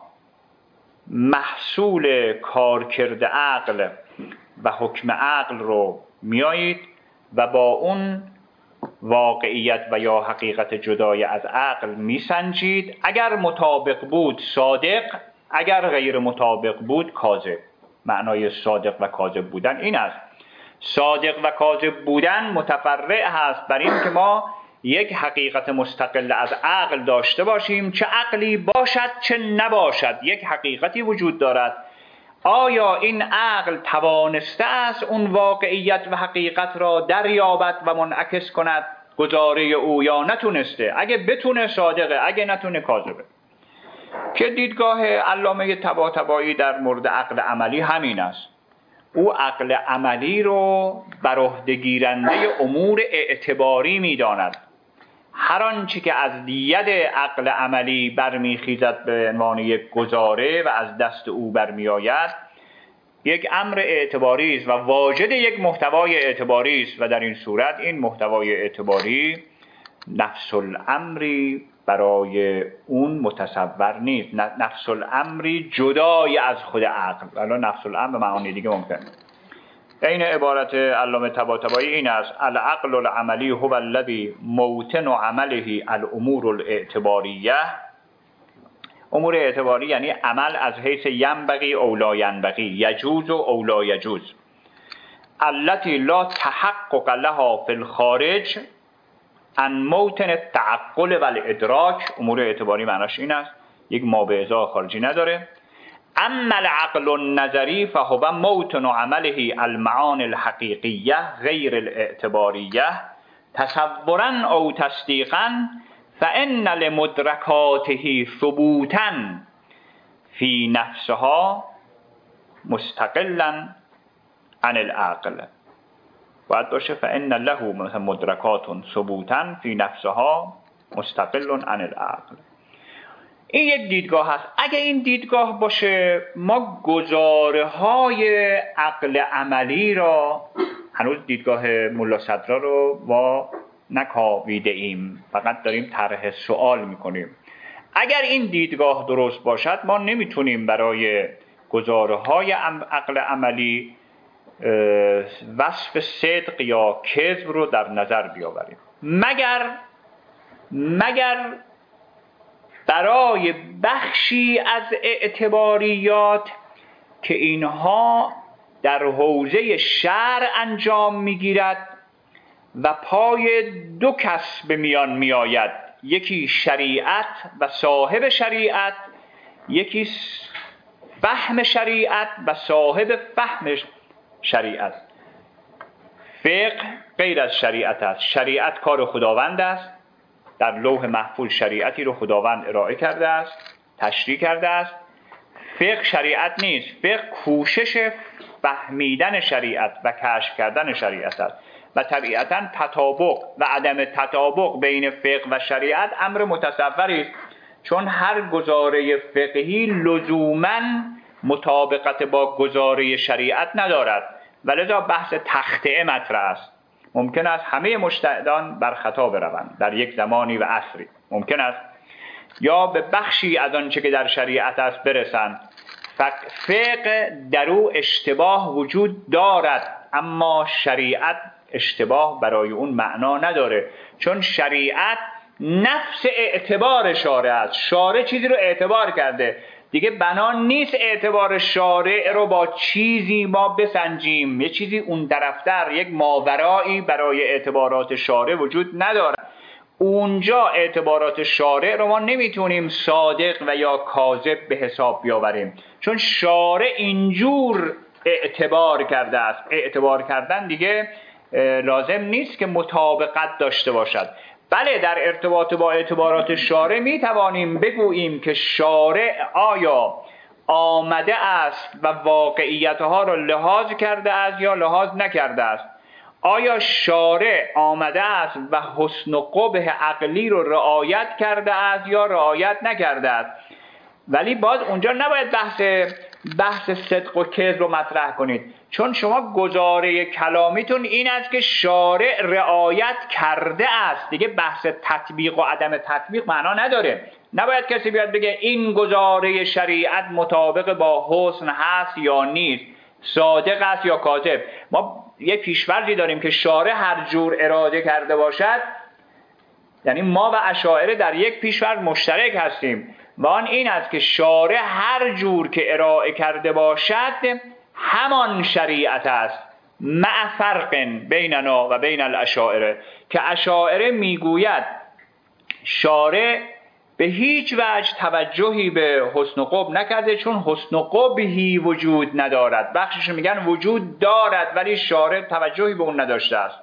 محصول کارکرد عقل و حکم عقل رو میایید و با اون واقعیت و یا حقیقت جدای از عقل میسنجید. اگر مطابق بود صادق، اگر غیر مطابق بود کاذب. معنای صادق و کاذب بودن این است. صادق و کاذب بودن متفرع هست بر این که ما یک حقیقت مستقل از عقل داشته باشیم، چه عقلی باشد چه نباشد یک حقیقتی وجود دارد. آیا این عقل توانسته است اون واقعیت و حقیقت را دریابد و منعکس کند گزاره او یا نتونسته؟ اگه بتونه صادقه، اگه نتونه کاذبه. که دیدگاه علامه طباطبایی در مورد عقل عملی همین است. او عقل عملی رو بر عهده گیرنده امور اعتباری می‌داند. هر آنچه که از ید عقل عملی برمیخیزد به عنوان یک گزاره و از دست او برمیآید یک امر اعتباری است و واجد یک محتوای اعتباری است و در این صورت این محتوای اعتباری نفس الامری برای اون متصور نیست. نفس الامری جدای از خود عقل، ولی نفس الامر معانی دیگه ممکن. این عبارت علامه طباطبایی این است: العقل العملی هو الذی موطن عمله الامور الاعتباریه. امور اعتباری یعنی عمل از حیث ینبغی او لا ینبغی، یجوز او لا یجوز، التي لا تحقق لها فی الخارج عن موطن التعقل و الادراک. امور اعتباری معناش این است، یک مابعضا خارجی نداره. اما العقل النظری فهو موطن عمله المعانی الحقیقیه غیر الاعتباریه تصورا او تصدیقا فان لمدرکاته ثبوتا فی نفسها مستقلا عن العقل. باید باشه فان له مثلا مدرکات ثبوتا فی نفسها مستقل عن العقل. این یک دیدگاه هست. اگه این دیدگاه باشه ما گزاره‌های عقل عملی را، هنوز دیدگاه ملا صدرا رو نکاویده ایم، فقط داریم طرح سوال میکنیم. اگر این دیدگاه درست باشد ما نمیتونیم برای گزاره‌های عقل عملی وصف صدق یا کذب رو در نظر بیاوریم، مگر برای بخشی از اعتباریات که اینها در حوزه شرع انجام میگیرد و پای دو کس به میان میآید، یکی شریعت و صاحب شریعت، یکی فهم شریعت و صاحب فهم شریعت. فقه غیر از شریعت است. شریعت کار خداوند است، در لوح محفوظ شریعتی رو خداوند ارائه کرده است، تشریح کرده است. فقه شریعت نیست، فقه کوشش فهمیدن شریعت و کشف کردن شریعت است و طبیعتاً تطابق و عدم تطابق بین فقه و شریعت امر متصوری است، چون هر گزاره فقهی لزوماً مطابقت با گزاره شریعت ندارد و لذا بحث تخطئه مطرح است. ممکن است همه مجتهدان بر خطا بروند در یک زمانی و عصری، ممکن است یا به بخشی از آنچه که در شریعت است برسند. فقه در او اشتباه وجود دارد، اما شریعت اشتباه برای اون معنا نداره، چون شریعت نفس اعتبار شارع است. شارع چیزی رو اعتبار کرده، دیگه بنا نیست اعتبار شارع رو با چیزی ما بسنجیم. یه چیزی اون طرفتر، یک ماورایی برای اعتبارات شارع وجود نداره. اونجا اعتبارات شارع رو ما نمیتونیم صادق و یا کاذب به حساب بیاوریم، چون شارع اینجور اعتبار کرده است. اعتبار کردن دیگه لازم نیست که مطابقت داشته باشد. بله، در ارتباط با اعتبارات شارع می توانیم بگوییم که شارع آیا آمده است و واقعیتها را لحاظ کرده است یا لحاظ نکرده است. آیا شارع آمده است و حسن و قبح عقلی رو رعایت کرده است یا رعایت نکرده است. ولی باز اونجا نباید بحث صدق و کذب رو مطرح کنید، چون شما گزاره کلامیتون این است که شارع رعایت کرده است، دیگه بحث تطبیق و عدم تطبیق معنا نداره. نباید کسی بیاد بگه این گزاره شریعت مطابق با حسن هست یا نیست، صادق است یا کاذب. ما یه پیش‌فرضی داریم که شارع هر جور اراده کرده باشد، یعنی ما و اشاعره در یک پیش‌فرض مشترک هستیم و آن این است که شارع هر جور که ارائه کرده باشد همان شریعت است، مع فرق بیننا و بین الاشاعره، که اشاعره میگوید شارع به هیچ وجه توجهی به حسن و قبح نکرده، چون حسن و قبحی وجود ندارد. بخشش میگن وجود دارد ولی شارع توجهی به اون نداشته است،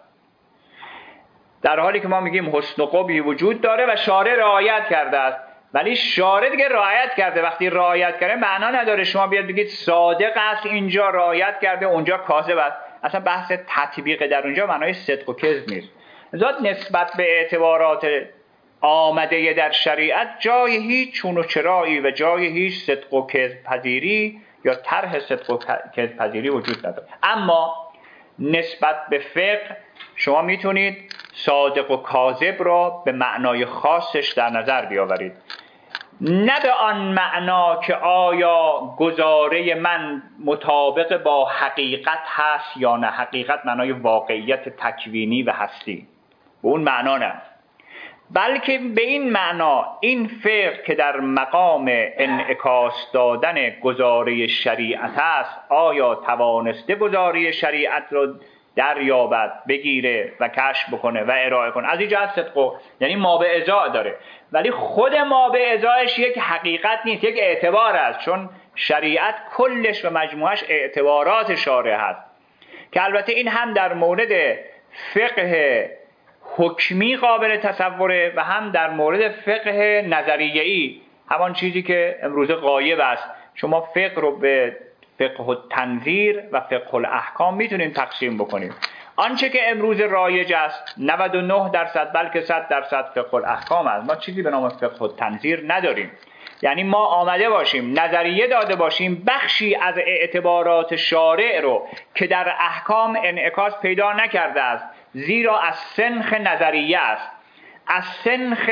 در حالی که ما میگیم حسن و قبحی وجود داره و شارع رعایت کرده است. ولی شارع دیگه رعایت کرده، وقتی رعایت کرده معنا نداره شما بیاد بگید صادق است اینجا رعایت کرده اونجا کاذب است. اصلا بحث تطبیق در اونجا معنای صدق و کذب نیست. ذات نسبت به اعتبارات آمده در شریعت جای هیچ چون و چرایی و جای هیچ صدق و کذب پذیری یا طرح صدق و کذب پذیری وجود نداره. اما نسبت به فقه شما میتونید صادق و کاذب را به معنای خاصش در نظر بیاورید، نه به آن معنا که آیا گزاره من مطابق با حقیقت هست یا نه. حقیقت معنای واقعیت تکوینی و هستی، به اون معنا نه، بلکه به این معنا این فقه که در مقام انعکاس دادن گزاره شریعت است، آیا توانسته گزاره شریعت رو دریابد، بگیره و کشف بکنه و ارائه کنه. از این جهت صدق یعنی ما به ازا داره، ولی خود ما به ازایش یک حقیقت نیست، یک اعتبار است، چون شریعت کلش و مجموعش اعتبارات شارع هست که البته این هم در مورد فقه حکمی قابل تصوره و هم در مورد فقه نظریه‌ای، همان چیزی که امروز غایب است. شما فقه رو به فقه التنظیر و فقه الاحکام میتونید تقسیم بکنید. آنچه که امروز رایج است 99% بلکه 100% فقه الاحکام است. ما چیزی به نام فقه التنظیر نداریم. یعنی ما آمده باشیم نظریه داده باشیم بخشی از اعتبارات شارع رو که در احکام انعکاس پیدا نکرده است، زیرا از سنخ نظریه است، از سنخ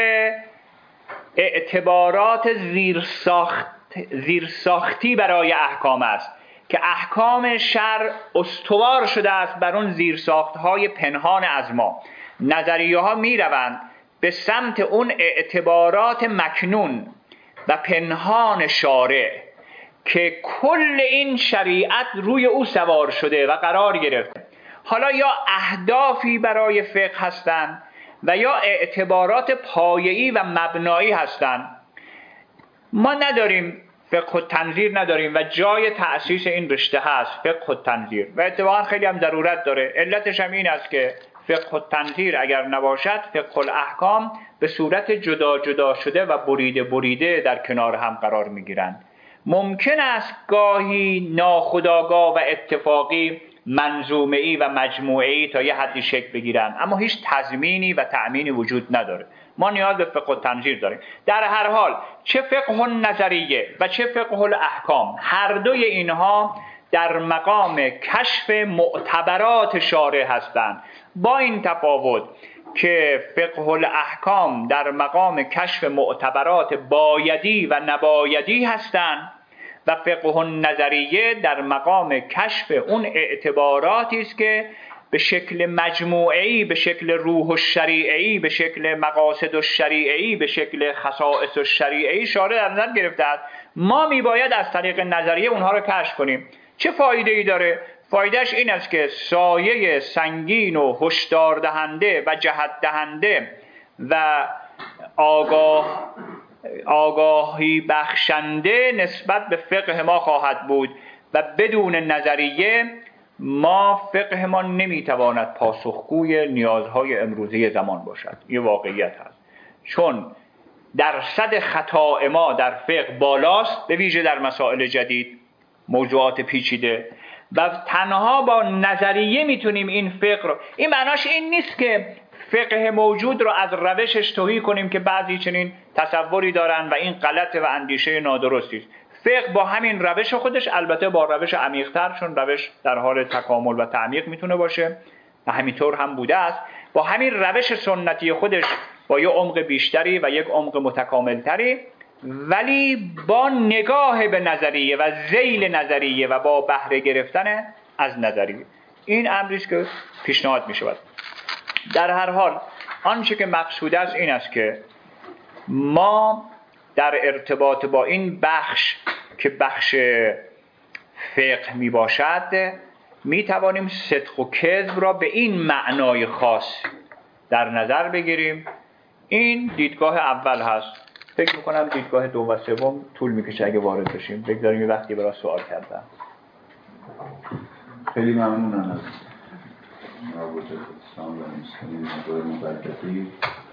اعتبارات زیرساختی برای احکام است که احکام شرع استوار شده است بر اون زیرساختهای پنهان از ما. نظریه ها می روند به سمت اون اعتبارات مکنون و پنهان شارع که کل این شریعت روی او سوار شده و قرار گرفته. حالا یا اهدافی برای فقه هستند و یا اعتبارات پایه‌ای و مبنایی هستند. ما نداریم فقه التنظیر نداریم و جای تأسیس این رشته هست فقه التنظیر و اتفاقا خیلی هم ضرورت داره. علتش هم این است که فقه التنظیر اگر نباشد فقه الاحکام به صورت جدا جدا شده و بریده بریده در کنار هم قرار میگیرند. ممکن است گاهی ناخودآگاه و اتفاقی منظومه‌ای و مجموعه‌ای تا یه حدی شکل بگیرن، اما هیچ تضمینی و تأمینی وجود نداره. ما نیاز به فقه التنظیر داریم. در هر حال چه فقه النظریه و چه فقه الاحکام، هر دوی اینها در مقام کشف معتبرات شارع هستند، با این تفاوت که فقه الاحکام در مقام کشف معتبرات بایدی و نبایدی هستند و فقه النظریه در مقام کشف اون اعتباراتی است که به شکل مجموعه‌ای، به شکل روح الشریعه‌ای، به شکل مقاصد الشریعه‌ای، به شکل خصائص الشریعه‌ای شارع در نظر گرفته است. ما میباید از طریق نظریه اونها رو کشف کنیم. چه فایده‌ای داره؟ فایدهش این است که سایه سنگین و هشدار دهنده و جهت دهنده و آگاهی بخشنده نسبت به فقه ما خواهد بود و بدون نظریه ما فقه ما نمیتواند پاسخگوی نیازهای امروزی زمان باشد. یه واقعیت هست، چون درصد خطا ما در فقه بالاست، به ویژه در مسائل جدید، موضوعات پیچیده، و تنها با نظریه میتونیم این فقه رو. این معناش این نیست که فقه موجود رو از روشش توهی کنیم که بعضی چنین تصوری دارن و این غلط و اندیشه نادرستی است. فقه با همین روش خودش، البته با روش عمیق‌تر، چون روش در حال تکامل و تعمیق میتونه باشه و همینطور هم بوده است، با همین روش سنتی خودش با یک عمق بیشتری و یک عمق متکاملتری، ولی با نگاه به نظریه و ذیل نظریه و با بهره گرفتن از نظریه. این امری است که پیشنهاد می شود. در هر حال آنچه که مقصود است این است که ما در ارتباط با این بخش که بخش فقه می باشد می توانیم صدق و کذب را به این معنای خاص در نظر بگیریم. این دیدگاه اول هست. فکر میکنم دیدگاه دو و سوم طول میکشه اگه وارد بشیم. بگذاریم یه وقتی برای سوال کردم. خیلی ممنونم از رابطه اسلام و مسلمین نظر مبرکتی.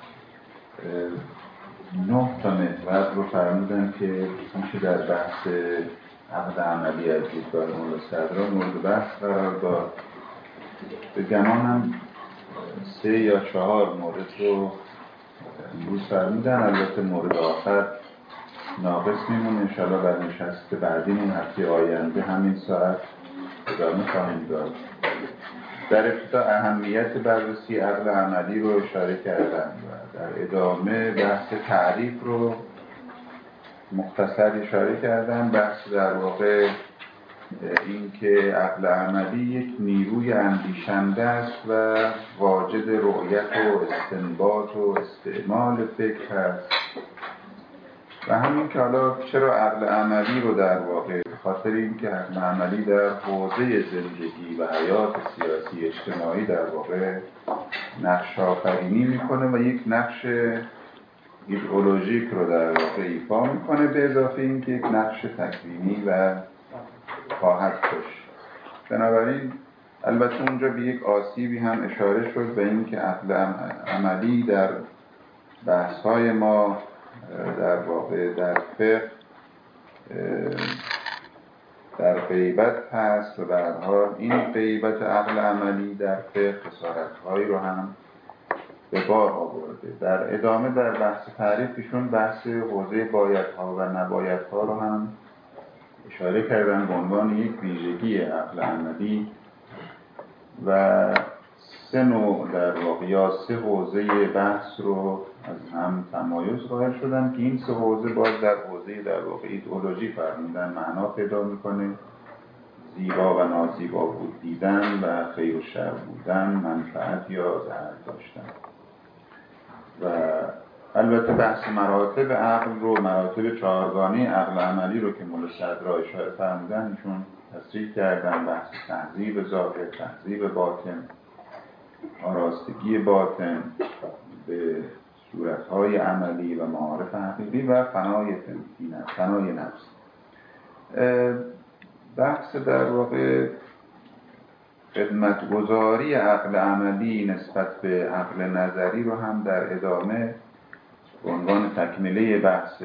9 تا محور رو فرمودن که همیشه در بحث عقد عملی از دیدگاه مولا صدرا مورد بحث قرار داد. به گمانم 3 یا 4 مورد رو امروز فرمودن. البته مورد آخر ناقص میمونه. انشاءالله در نشست بعدیمون هفته آینده همین ساعت ادامه خواهیم داد. در ابتدا اهمیت بررسی عقل عملی رو اشاره کردم و در ادامه بحث تعریف رو مختصر اشاره کردم. بحث در واقع این که عقل عملی یک نیروی اندیشنده است و واجب واجد رؤیت و استنباط و استعمال فکر هست. و همین که حالا چرا عقل عملی رو در واقع، به خاطر اینکه عقل عملی در حوزه زندگی و حیات سیاسی اجتماعی در واقع نقش آفرینی میکنه و یک نقش ایدئولوژیک رو در واقع ایفا میکنه، به اضافه اینکه یک نقش تکوینی و خواهد داشت. بنابراین البته اونجا به یک آسیبی هم اشاره شد به اینکه عقل عملی در بحث‌های ما در واقع در فقه در غیبت هست و به هر حال این غیبت عقل عملی در فقه خسارت‌هایی رو هم به بار آورده. در ادامه در بحث تعریفشون بحث حوزه بایدها و نبایدها رو هم اشاره کردن به عنوان یک ویژگی عقل عملی و سه نوع در واقع یا سه حوزه بحث رو از هم تمایز قائل شدن که این سه حوزه باز در حوزه در واقع ایدئولوژی فرمودن معنا پیدا میکنه: زیبا و نازیبا بود دیدن و خیر و شر بودن، منفعت یا ضرر داشتن. و البته بحث مراتب عقل رو، مراتب چهارگانه عقل عملی رو که مولا صدرا اشاره فرمودن ایشون تصریح کردن: بحث تهذیب ظاهر، تهذیب باطن، آراستگی باطن به صورت‌های عملی و معارف حقیقی و فنای نفس. بحث در واقع خدمتگزاری عقل عملی نسبت به عقل نظری رو هم در ادامه به عنوان تکمله بحث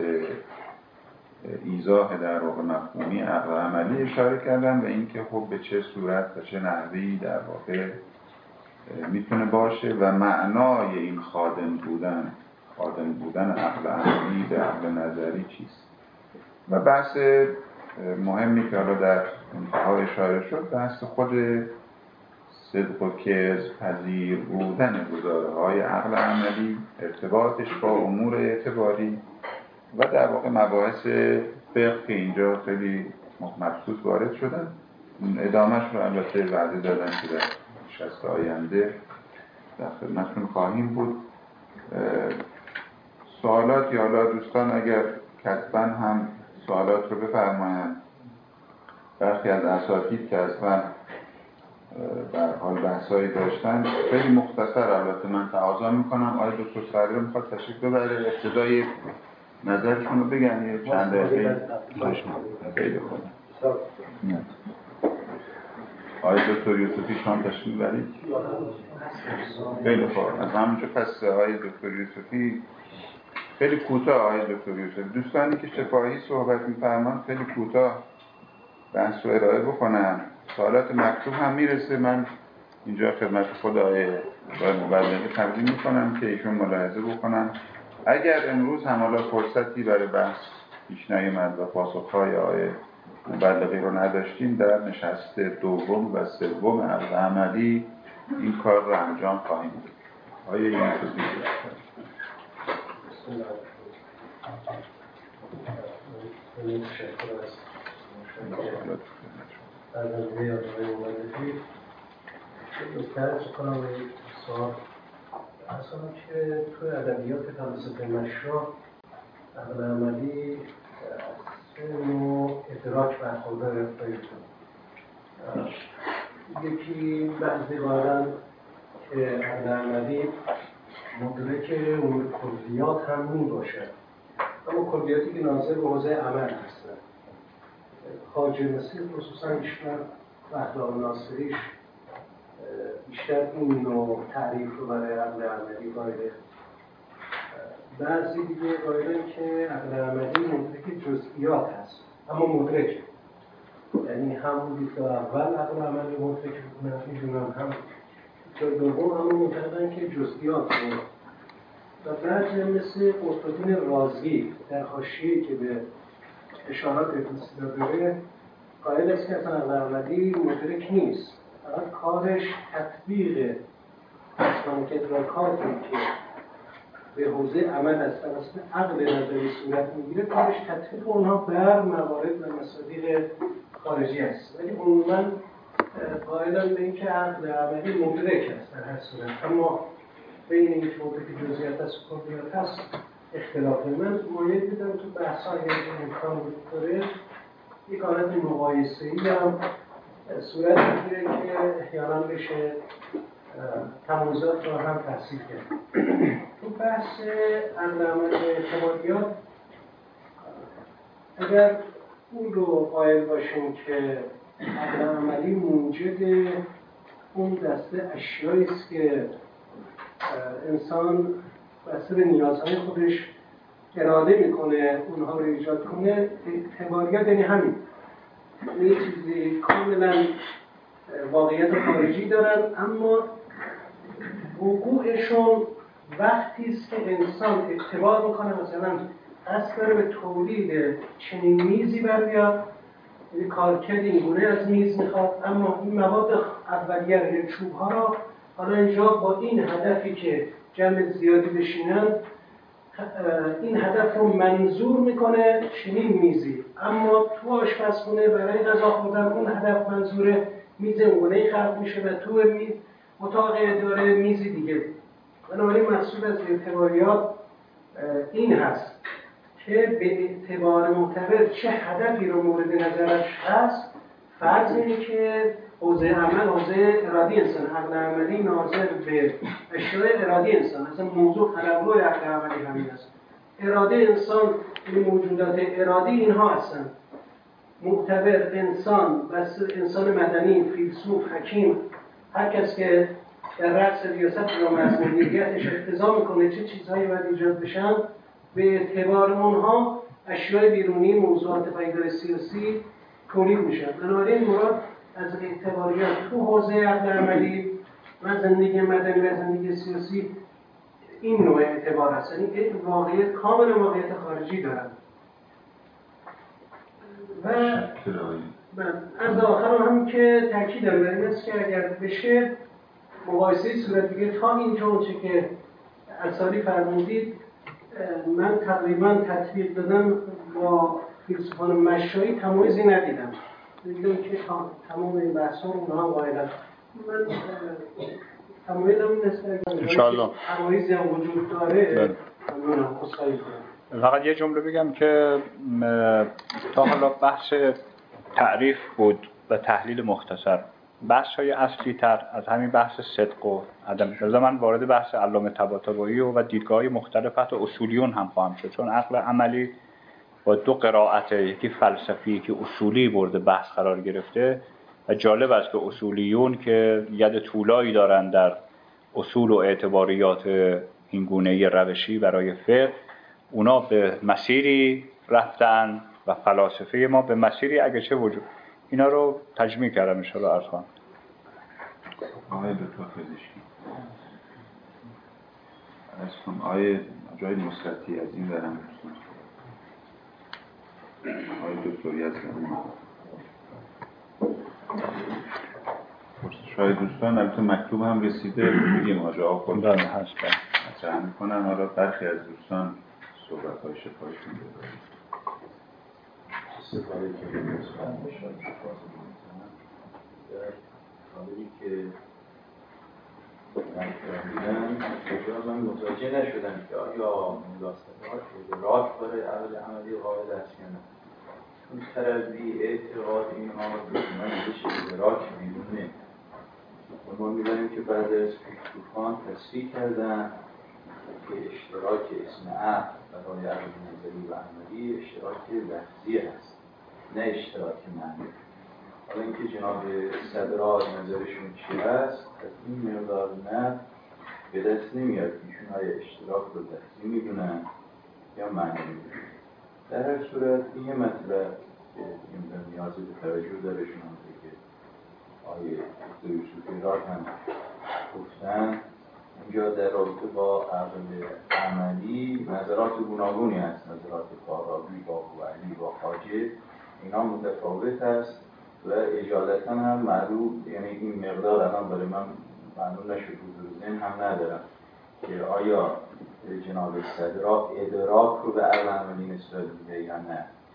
ایضاح در واقع مفهومی عقل عملی اشاره کردن و اینکه خب به چه صورت و چه نحوی در واقع میتونه باشه و معنای این خادم بودن عقل عملی به عقل نظری چیست. و بحث مهمی که حالا در انتها اشاره شد بحث خود صدق و کذب پذیر بودن گزاره‌های عقل عملی، ارتباطش با امور اعتباری و در واقع مباحث فقه که اینجا خیلی مخصوص وارد شدن. ادامهش رو البته وعده دادن که در نشست آینده در خدمتتون خواهیم بود. سوالاتی حالا دوستان اگر کتباً هم سوالات رو بفرمایند. برخی از اساتید که اصلا در حال بحثایی داشتن خیلی مختصر البته من تقاضا میکنم آقای دکتر صدرا میخواد تشریف ببره ابتدای نظرشون رو بگن یه چند دقیقه خیلی خوب. آقای دکتر یوسفی شما تشریف ببرید. خیلی خوب. از همونجا پس آقای دکتر یوسفی خیلی کوتاه. آقای دکتر یوسفی دوستانی که شفاهی صحبت میفرمان خیلی کوتاه بحث رو ارائه بکنن. سوالات مکتوب هم میرسه. من اینجا خدمت خود آقای مبلغی تقدیم میکنم که ایشون ملاحظه بکنن. اگر امروز هم حالا فرصتی برای بحث پیش نیامد و پاسخهای آقای مبلغی رو نداشتیم، در نشست دوم و سوم عرض عملی این کار رو انجام خواهیم داد. آقای یوسفی از آقای مبلغی نکته کنم و یک سوال اصلا که توی ادبیات فلسفه مشرح عقل عملی سه نوع ادراک برخوردار پیدا. یکی بعضی قائلن که عقل عملی مدرک امور کلیات هم می باشد، اما کلیاتی که ناظر به حوزه عمل هستند. خواجه نصیر خصوصا بیشتر و اخلاق ناصریش بیشتر این نوع تعریف رو برای عقل عملی قائله. بعضی دیگه قائلن که عقل عملی مدرک جزئیات هست اما مدرک، یعنی همون دیدگاه اول عقل عملی مدرک میدونن، هم دیدگاه دوم همون معتقدن که جزئیات رو. و بعضی مثل قطب‌الدین رازی در حاشیه‌ای که به اشارات ابن داره قائل است که اصلا عقل عملی مدرک نیست، فقط کارش تطبیق اصلا که ادراکاتی که به حوزه عمل از توسط عقل نظری صورت میگیره کارش تطبیق اونها بر موارد و مصادیق خارجی است. ولی عموما قائلم به اینکه عقل عملی مدرک است در هر صورت، اما بین این مدرک جزئیات است و کلیات است اختلاف. من مایل دیدم تو بحث‌های امکان وجود داره یک حالت مقایسه‌ای هم صورت میگیره که احیانا بشه تمایزات رو هم تحصیل کرد. تو بحث عقل عملی اعتباریات اگر اون رو قائل باشیم که عقل عملی موجد اون دسته اشیایی است که انسان بسته به نیازهای خودش اراده میکنه اونها رو ایجاد کنه، اعتباریات یعنی همین، یه چیزی کاملا واقعیت خارجی دارن، اما وقوعشون وقتی است که انسان اعتبار میکنه مثلا قصد داره به تولید چنین میزی بر بیاد، یعنی کارکرد این گونه از میز میخواد، اما این مواد اولیه یعنی چوب ها را حالا اینجا با این هدفی که جمع زیادی بشینن این هدف رو منظور میکنه چنین میزی، اما تو آشپزخونه برای غذا خوردن اون هدف منظور میز اونگونه‌ای خلق میشه و تو اتاق اداره میزی دیگه. بنابراین مقصود از اعتباریات این هست که به اعتبار معتبر چه هدفی رو مورد نظرش هست فرض اینه که حوزه عمل حوزه ارادی انسان، عقل عملی ناظر به اشیاء ارادی انسان، اصلا موضوع تنوع عقل عملی همین است. اراده انسان، این موجودات ارادی اینها هستند. معتبر انسان، بس انسان مدنی، فیلسوف، حکیم، هر کس که در رأس ریاست یا مظمونیتش اقتضا میکنه چه چیزهایی باید ایجاد بشن، به اعتبار اونها اشیاء بیرونی موضوعات پایدار سیاسی تولید میشن. بنابراین مراد از اعتباریات تو حوزه عقل عملی و زندگی مدنی و زندگی سیاسی این نوع اعتبار هست، یعنی واقعیت کاملا واقعیت خارجی دارن. و از آخر هم که تاکید دارم بر این است که اگر بشه مقایسه صورت بگیره تا اینجا اونچه که اصالی فرمودید من تقریبا تطبیق دادم با فیلسوفان مشایی تمایزی ندیدم. دیدم که تمام این بحث‌ها رو اونها قائلن. من تمایزم این است که انشاءالله تمایزی هم وجود داره من خواهی کنم. فقط یه جمله بگم که تا حالا بحث تعریف بود و تحلیل مختصر، بحث‌های اصلی تر از همین بحث صدق و عدم شده من وارد بحث علامه طباطبایی و دیدگاه‌های مختلف حتی اصولیون هم خواهم شد، چون عقل عملی با دو قرائت، یکی فلسفی یکی اصولی برده بحث قرار گرفته و جالب است که اصولیون که ید طولایی دارن در اصول و اعتباریات این گونه روشی برای فقه، اونا به مسیری رفتن و فلاسفه ما به مسیری اگرچه وجود اینا رو تجمیع کردم ان شاءالله عرض کنم. آقای دکتر پزشکی آقای جای نصرتی از این برم آقای دکتری از شاید دوستان البته مکتوب هم رسیده بگیم آجا خودتون هست مطرح میکنن. حالا برخی از دوستان صحبت‌های شفایشون بذارید. استفاده که نسبت باشد شفاظ میکنم در حالی که من کجا من متوجه نشدم که آیا ملاصفات ادراک برای عمل عملی قابل است یا نه، چون تربی اعتقاد اینها من بشه ادراک بیرونه. ما می‌دانیم که بعد از فیلسوفان تصریح کردن که اشتراک اسم عقل برای عقل نظری و عملی اشتراک لفظی است نه اشتراک معنی. حالا اینکه جناب صدرا نظرشون چی هست از این مقدار نه به دست نمیاد که ایشون های اشتراک رو لفظی میدونن یا معنی میدونن. در هر صورت این یه مطلب که نیاز به توجه داره شما که آیه دکتر یوسفی را هم گفتن اینجا در رابطه با عقل عملی نظرات گوناگونی هست، نظرات فارابی با علی با خواجه اینا متفاوت است و اجالتا هم معلوم، یعنی این مقدار الان برای من معلوم نشد حضور ذهن هم ندارم که آیا جناب صدرا ادراک رو به عقل عملی نسبت میده یا نه.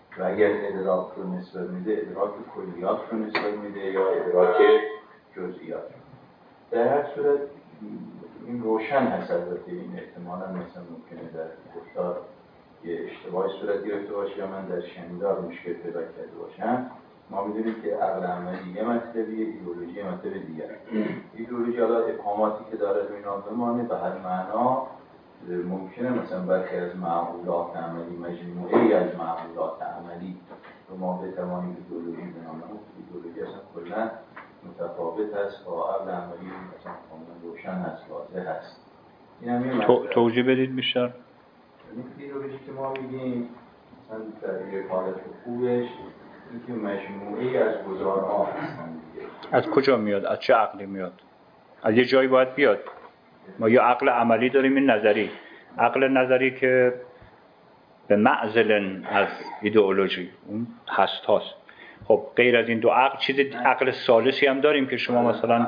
و اگر ادراک رو نسبت میده ادراک کلیات رو نسبت میده یا ادراک جزئیات. در هر صورت این روشن هست، البته این احتمالاً مثلا ممکنه در گفتار یه اشتباهی صورت گرفته باشه یا من در شنیدار مشکل پیدا کرده باشم. ما می‌دونیم که عقل عملی یه مطلبیه، ایدئولوژی یه مطلب دیگه. ایدئولوژی حالا ابهاماتی که داره رو اینا بمانه، به هر معنا ممکنه مثلا برخی از معقولات عملی، مجموعه‌ای از معقولات عملی رو ما بتوانیم ایدئولوژی بنامیم. ایدئولوژی اصلا کلاً متفاوت است با عقل عملی، مثلا کاملا روشن هست، واضح هست. این هم توضیح بدید بیشتر. این ایدئولوژی که ما میگیم مثلا در یک حالت خوبش اینکه مجموعه‌ای از گزارها هستن دیگه. از کجا میاد؟ از چه عقلی میاد؟ از یه جایی باید بیاد. ما یه عقل عملی داریم، این نظری. عقل نظری که به معزل از ایدئولوژی اون هست. خب غیر از این دو عقل چیز عقل ثالثی هم داریم که شما مثلا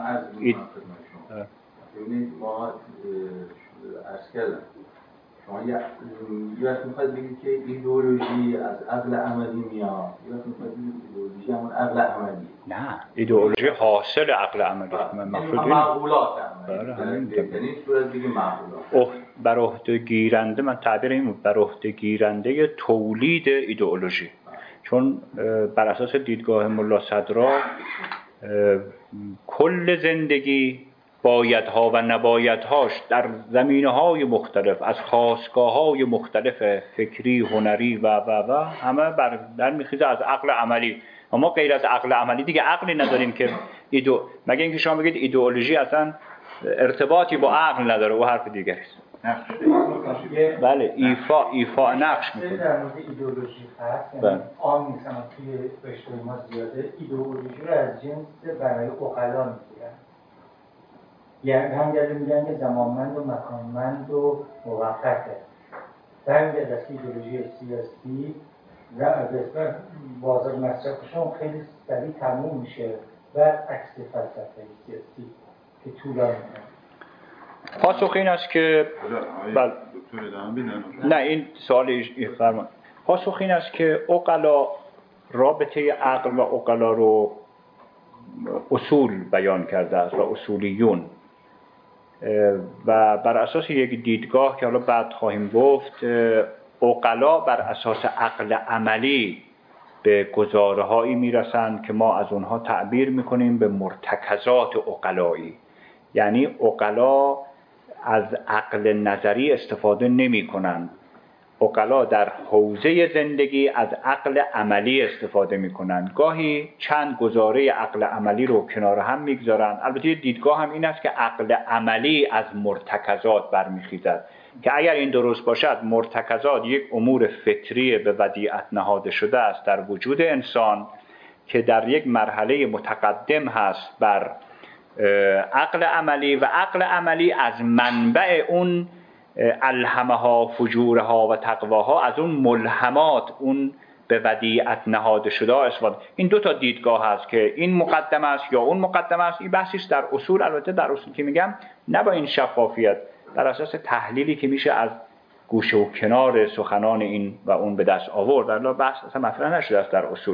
ببینید ما عرض کردم شما یه وقت میخواید بگید که ایدئولوژی از عقل عملی میاد، یه وقت میخواید بگید ایدئولوژی همون عقل عملی. نه، ایدئولوژی حاصل عقل عملی است. من مقصود این معقولات عملی. یعنی صورت بگید معقولات. بر عهده گیرنده، من تعبیر این بود، بر عهده گیرنده تولید ایدئولوژی. چون بر اساس دیدگاه ملا صدرا کل زندگی بایدها و نبایدهاش در زمینه‌های مختلف، از خاستگاه‌های مختلف فکری، هنری و همه در میخیزه از عقل عملی. اما غیر از عقل عملی دیگه عقلی نداریم که مگه اینکه شما بگید ایدئولوژی اصلا ارتباطی با عقل نداره، و حرف دیگری است. بله، ایفا نقش میکنه. در مورد ایدئولوژی هست، یعنی عام نیست، اما توی رشته ما زیاده. ایدئولوژی رو از جنس برای عقلا میگیرن، یعنی هم میگن که زمانمند و مکانمند و موقته. همین از ایدئولوژی سیاسی و به بازار مصرفشون خیلی سریع تموم میشه و عکس فلسفه سیاسی که طولانی میکنه. پاسخ این است که نه، این سوال فرمان. پاسخ این است که عقلا رابطه عقل و عقلا رو اصول بیان کرده است و اصولیون، و بر اساس یک دیدگاه که حالا بعد خواهیم گفت، عقلا بر اساس عقل عملی به گزاره‌هایی میرسند که ما از اونها تعبیر میکنیم به مرتکزات عقلایی. یعنی عقلا از عقل نظری استفاده نمی کنند. عقلا در حوزه زندگی از عقل عملی استفاده می کنند. گاهی چند گزاره عقل عملی رو کنار هم میگذارند. البته دیدگاه هم این است که عقل عملی از مرتکزات برمیخیزد، که اگر این درست باشد مرتکزات یک امور فطری به ودیعت نهاده شده است در وجود انسان که در یک مرحله متقدم هست بر عقل عملی، و عقل عملی از منبع اون الهمها فجورها و تقواها، از اون ملهمات، اون به ودیعت نهاده شده استفاده. این دو تا دیدگاه هست که این مقدمه است یا اون مقدمه است. این بحثی است در اصول. البته در اصول که میگم نه با این شفافیت، بر اساس تحلیلی که میشه از گوشه و کنار سخنان این و اون به دست آورد. در بحث اصلا مطرح نشده است در اصول.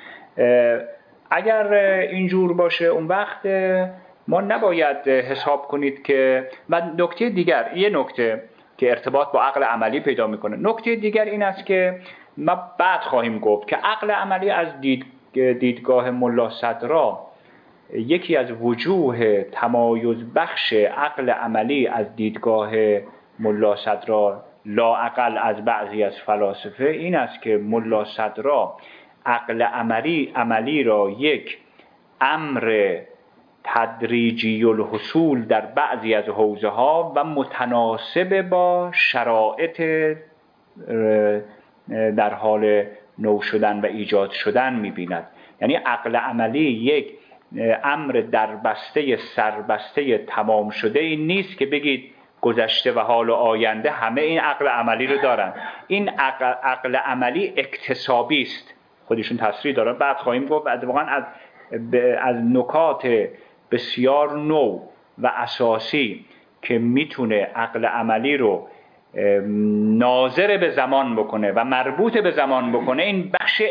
اگر اینجور باشه اون وقت ما نباید حساب کنید که، و نکته دیگر، یه نکته که ارتباط با عقل عملی پیدا میکنه، نکته دیگر این است که ما بعد خواهیم گفت که عقل عملی از دیدگاه ملا صدرا یکی از وجوه تمایز بخش عقل عملی از دیدگاه ملا صدرا لااقل از بعضی از فلاسفه این است که ملا صدرا عقل عملی را یک امر تدریجی الحصول در بعضی از حوزه ها و متناسب با شرایط در حال نو شدن و ایجاد شدن می‌بیند. یعنی عقل عملی یک امر دربسته سربسته تمام شده این نیست که بگید گذشته و حال و آینده همه این عقل عملی رو دارن. این عقل عملی اکتسابی است، خودشون تصریح دارن. بعد خواهیم گفت واقعا از نکات بسیار نو و اساسی که میتونه عقل عملی رو ناظر به زمان بکنه و مربوط به زمان بکنه، این بخش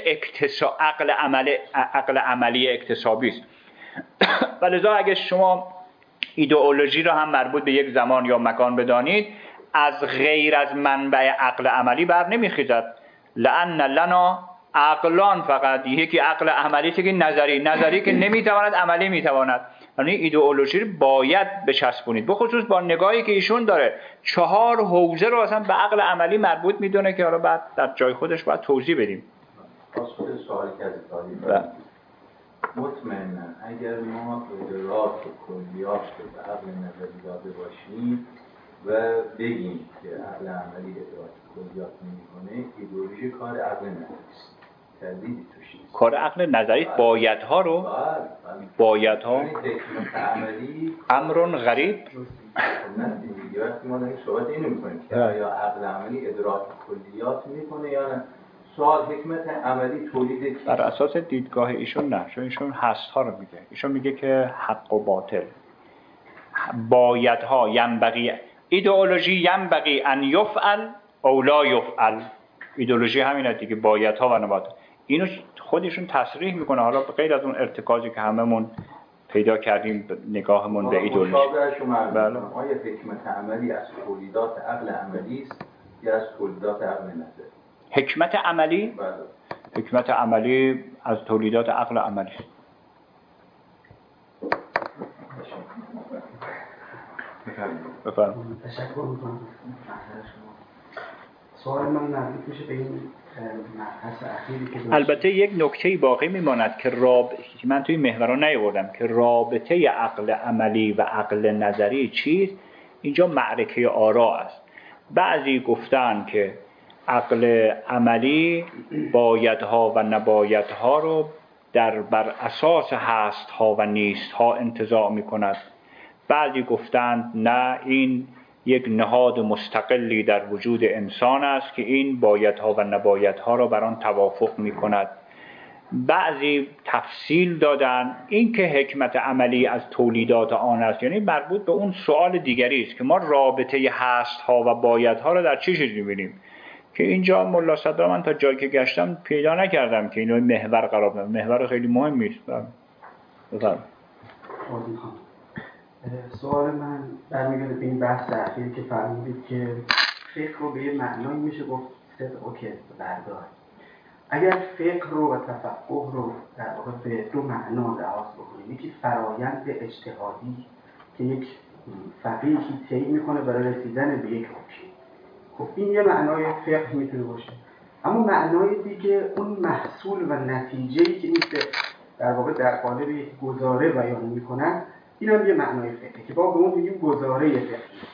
عقل عملی اکتسابی است. ولذا اگه شما ایدئولوژی رو هم مربوط به یک زمان یا مکان بدانید، از غیر از منبع عقل عملی بر نمیخیزد. لأن لنا عقلان، فقط یکی عقل عملی، که نظری که نمیتواند، عملی میتواند. یعنی ایدئولوژی رو باید بچسبونید، بخصوص با نگاهی که ایشون داره 4 حوزه رو اصلا به عقل عملی مربوط میدونه که حالا بعد در جای خودش باید توضیح بدیم. خود سوالی که از ایتالی مطمئنا اگر ما ادراک کلیات رو به عقل نظری داده باشیم و بگیم که عقل عملی ادراک کلیات نمی‌کنه، ایدئولوژی کار عقل نظری است. تردیدی توش نیست. کار عقل نظری بایدها رو بایدها امرون غریب نه دیگه. وقتی ما داریم صحبت اینو می‌کنیم که آیا عقل عملی ادراک کلیات می‌کنه یا نه، سوال حکمت عملی تولید بر اساس دیدگاه ایشون نه، چون ایشون هست‌ها رو میگه. ایشون میگه که حق و باطل، بایدها، ینبغی، ایدئولوژی ینبغی ان یفعل او لا یفعل. ایدئولوژی همینه دیگه، بایدها و نباید. اینو خودشون تصریح میکنه. حالا غیر از اون ارتکازی که هممون پیدا کردیم نگاهمون به ایدئولوژی. بله. آیا حکمت عملی از تولیدات عقل عملی است یا از تولیدات عقل نظری؟ حکمت عملی؟ بله. حکمت عملی از تولیدات عقل عملی است. بفرمایید. تشکر می‌کنم. سوال من مربوط میشه به این مبحث اخیری که البته یک نکته باقی میماند که من توی محوران نیاوردم که رابطه عقل عملی و عقل نظری چیست. اینجا معرکه آرا است. بعضی گفتن که عقل عملی بایدها و نبایدها رو بر اساس هستها و نیستها انتزاع میکند. بعضی گفتند نه، این یک نهاد مستقلی در وجود انسان است که این بایدها و نبایدها را بر آن توافق می کند. بعضی تفصیل دادن این که حکمت عملی از تولیدات آن است، یعنی مربوط به اون سوال دیگری است که ما رابطه هستها و بایدها را در چه چیزی می‌بینیم، که اینجا ملا صدرا من تا جایی که گشتم پیدا نکردم که اینو محور قرار بدم. محور خیلی مهمی است. بفرمایید. سوال من برمیگرده به این بحث اخیری که فرمودید که فقه رو به یه معنایی میشه گفت صدق و کذب بردار. اگر فقه رو و تفقه رو در واقع به 2 معنا لحاظ بکنیم، یکی فرایند اجتهادی که یک فقیهی طی میکنه برای رسیدن به یک حکم، خب این یه معنای فقه میتونه باشه. اما معنای دیگه اون محصول و نتیجه‌ای که این فقه در واقع در قالب یک گزاره بیان میکنه، این هم یه معنای فقهه که با به اون میگیم گزاره فقهی.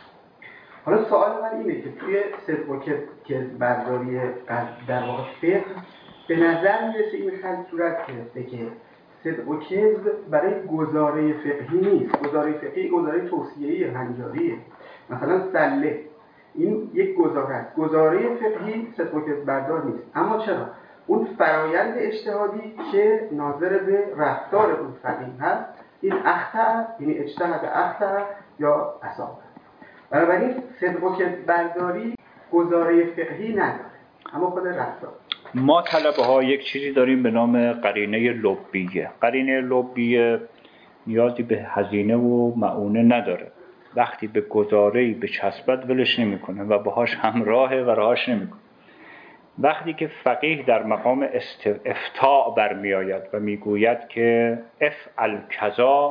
حالا سوال من اینه که توی صدق و کذب برداری در واقع فقه به نظر میرسه این خط صورت گرفته که صدق و کذب برای گزاره فقهی نیست. گزاره فقهی گزاره توصیه‌ای هنجاریه. مثلا سله این یک گزاره است. گزاره فقهی صدق و کذب بردار نیست. اما چرا؟ اون فرایند اجتهادی که ناظر به رفتار اون فقیه هست، این اخطأ، یعنی اجتهاد اخطأ یا اصابه. بنابراین صدق و کذب برداری گزاره فقهی نداره، اما خود رفتار. ما طلبه ها یک چیزی داریم به نام قرینه لبیه. قرینه لبیه نیازی به هزینه و معونه نداره. وقتی به گزاره‌ای به چسبت ولش نمی‌کنه و باهاش همراهه و راهش نمی‌کنه. وقتی که فقیه در مقام افتاء برمی‌آید و میگوید که افعل کذا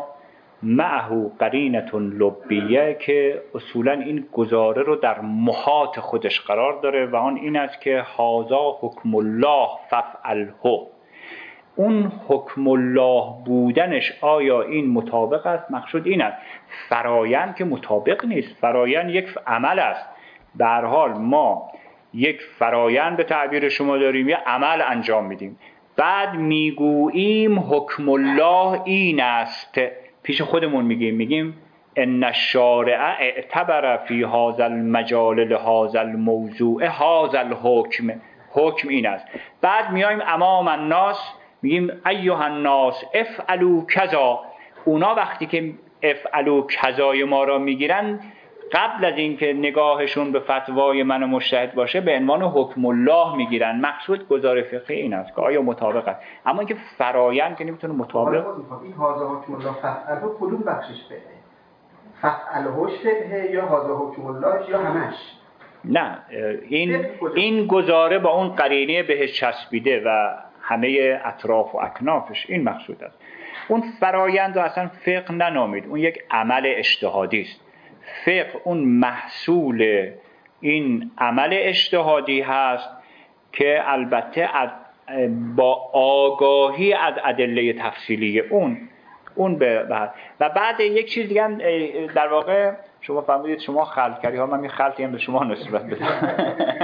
معه قرینة لبیه، که اصولاً این گزاره رو در محاط خودش قرار داره و آن این است که هذا حکم الله فافعله. اون حکم الله بودنش آیا این مطابق است؟ مقصود این است. فرایند که مطابق نیست، فرایند یک عمل است. به هر حال ما یک فرایند به تعبیر شما داریم، یه عمل انجام میدیم، بعد میگوییم حکم الله این است. پیش خودمون میگیم ان الشارع اعتبر فی هذا المجال لهذا الموضوع هذا الحکم، حکم این است. بعد میایم امام الناس میگیم ایها الناس افعلوا کذا. اونا وقتی که افعلوا کذای ما را میگیرن قبل از اینکه نگاهشون به فتوای من مجتهد باشه به عنوان حکم الله میگیرن. مقصود گزاره فقهی این است که آیا مطابق است، اما اینکه فرایند که نمیتونه مطابق. این هذا حکم الله فعله کدوم بخشش فقهه؟ فعلهش فقهه یا هذا حکم الله یا همش؟ نه، این گزاره با اون قرینه بهش چسبیده و همه اطراف و اکنافش، این مقصود است. اون فرایند رو اصلا فقه ننامید، اون یک عمل اجتهادی است. فقه اون محصول این عمل اجتهادی هست که البته با آگاهی از ادله تفصیلی اون به و بعد یک چیز دیگه هم در واقع شما فهمیدید، شما خلط کردی ها، من یه خلطی هم به شما نسبت بدم.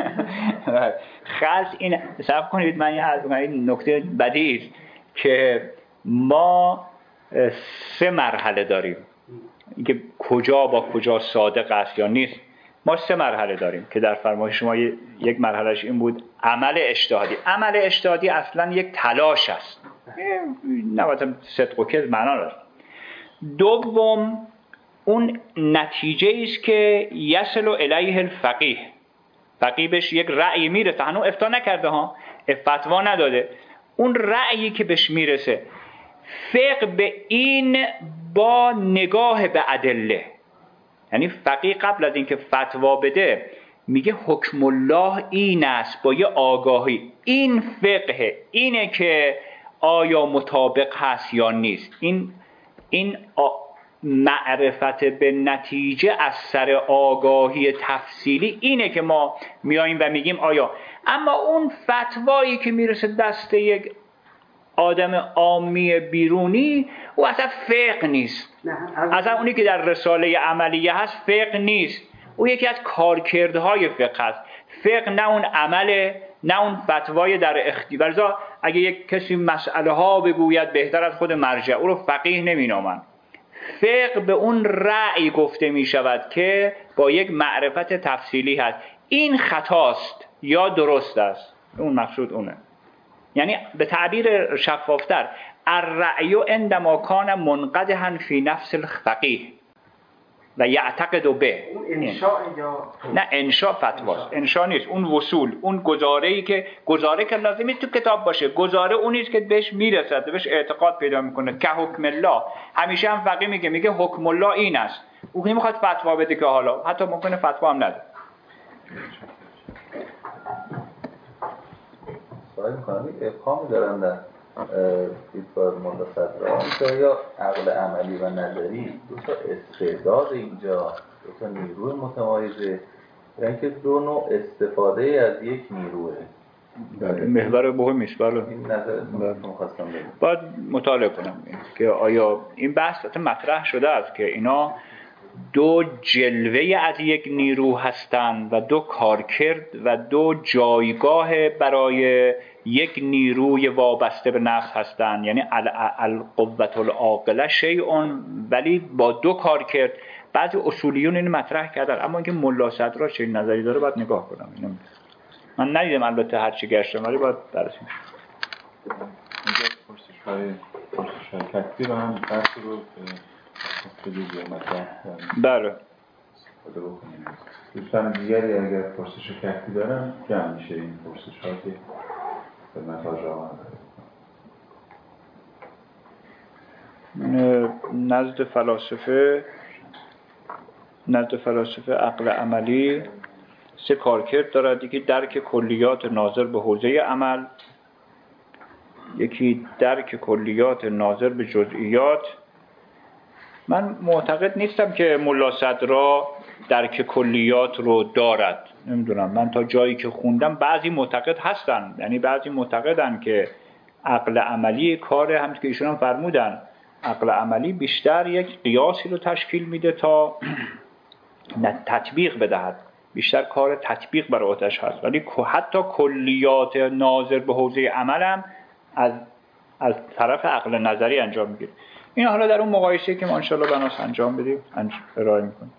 خلط این صبر کنید، من یه نکته بدیهی است که ما 3 مرحله داریم، اینکه کجا با کجا صادق است یا نیست. ما 3 مرحله داریم که در فرمایش شما یک مرحلهش این بود عمل اجتهادی. عمل اجتهادی اصلا یک تلاش است، نباید صدق و کذب معنا داره. دوم اون نتیجه است که یصل الیه الفقیه، فقیه بهش یک رأی میرسه، هنوز افتاء نکرده ها، فتوا نداده، اون رأیی که بهش میرسه. فقه به این با نگاه به ادله، یعنی فقیه قبل از اینکه فتوا بده میگه حکم الله این است، با یه آگاهی این فقه اینه که آیا مطابق هست یا نیست. این معرفت به نتیجه از سر آگاهی تفصیلی اینه که ما میاییم و میگیم آیا. اما اون فتوایی که میرسه دست یک آدم عامی بیرونی، او اصلا فقه نیست. اصلا اونی که در رساله عملیه هست فقه نیست، او یکی از کارکردهای فقه هست. فقه نه اون عمله، نه اون فتوای در اختیار. اگه یک کسی مسئله ها بگوید بهتر از خود مرجع، او رو فقیه نمینامن. فقه به اون رأی گفته می شود که با یک معرفت تفصیلی هست، این خطاست یا درست است، اون مقصود اونه. یعنی به تعبیر شفافتر، الرأی عندما کان منقدحا فی نفس الفقیه و یعتقد به. اون انشاء یا نه، انشاء فتواست، انشاء نیست. اون وصول، اون گزاره‌ای که لازمی تو کتاب باشه، گزاره اونی است که بهش میرسد، بهش اعتقاد پیدا میکنه. که حکم الله، همیشه هم فقیه میگه حکم الله این است، او نمیخواد فتوا بده که حالا حتی ممکنه فتوا هم نده. سوال میکنم، یک ابهامی دارم در دیدگاه مولا صدرا، یا عقل عملی و نظری دو تا استعداد اینجا، دو تا نیروی متمایزه، یا اینکه دو نوع استفاده از یک نیروه؟ محور مهمی است. بله، این نظرتون خواستم بگم. باید مطالعه کنم که آیا این بحث مطرح شده است که اینا دو جلوه از یک نیرو هستند و دو کارکرد و دو جایگاه برای یک نیروی وابسته به نفس هستند. یعنی القوة العاقله شیء، ولی با دو کارکرد. بعضی اصولیون این مطرح کردن، اما اینکه ملا صدرا چه نظری داره باید نگاه کنم. من ندیدم البته هر چی گشتم، ولی باید بررسی کنم. اینجا پرسش‌های کتبی رو هم بحث رو خیلی مطرح بله. دوستان دیگری اگر پرسش کتبی دارن جمع میشه این پرسش‌ها که خدمت حاج آقا نزد فلاسفه عقل عملی 3 کارکرد دارد. یکی درک کلیات ناظر به حوزه عمل، یکی درک کلیات ناظر به جزئیات. من معتقد نیستم که ملا صدرا درک کلیات رو دارد. نمیدونم، من تا جایی که خوندم بعضی معتقد هستن، یعنی بعضی معتقدن که عقل عملی کار، هم که ایشون هم فرمودن، عقل عملی بیشتر یک قیاسی رو تشکیل میده تا تطبیق بدهد، بیشتر کار تطبیق بر آتش هست. ولی حتی کلیات ناظر به حوزه عمل هم از طرف عقل نظری انجام میگیره. این حالا در اون مقایسه که ما انشاءالله بناس انجام بدیم ارائه میکنیم.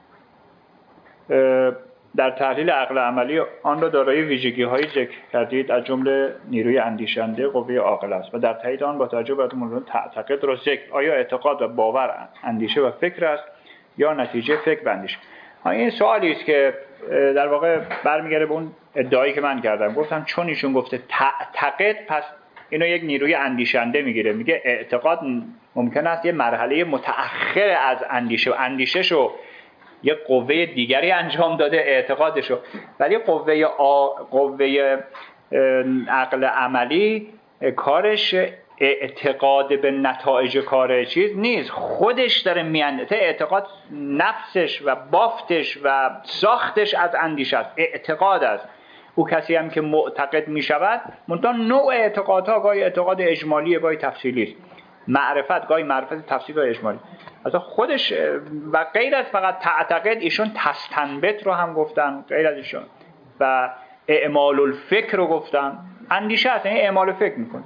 در تحلیل عقل عملی آن را دارای ویژگی‌هایی ذکر کردید، از جمله نیروی اندیشنده قوه عاقل است و در تایید آن با توجه به موضوع تعتقد را ذکر. آیا اعتقاد و باور اندیشه و فکر است یا نتیجه فکر و اندیشه؟ این سوالی است که در واقع برمیگرده به اون ادعایی که من کردم. گفتم چون ایشون گفته تعتقد، پس اینو یک نیروی اندیشنده میگیره. میگه اعتقاد ممکن است یه مرحله متأخر از اندیشه و اندیشهشو یه قوه دیگری انجام داده، اعتقادشو، ولی قوه عقل عملی کارش اعتقاد به نتایج کار چیز نیست، خودش داره میانده. اعتقاد نفسش و بافتش و ساختش از اندیشه است، اعتقاد است. او کسی هم که معتقد می شود، منتها نوع اعتقادها گاهی اعتقاد اجمالی، گاهی تفصیلی است. معرفت گاهی معرفت تفصیلی، گاهی اجمالی. اصلا خودش و غیر از فقط تعتقد، ایشون تستنبط رو هم گفتن، غیر از ایشون، و اعمال الفکر رو گفتن. اندیشه است، یعنی اعمال فکر میکنه.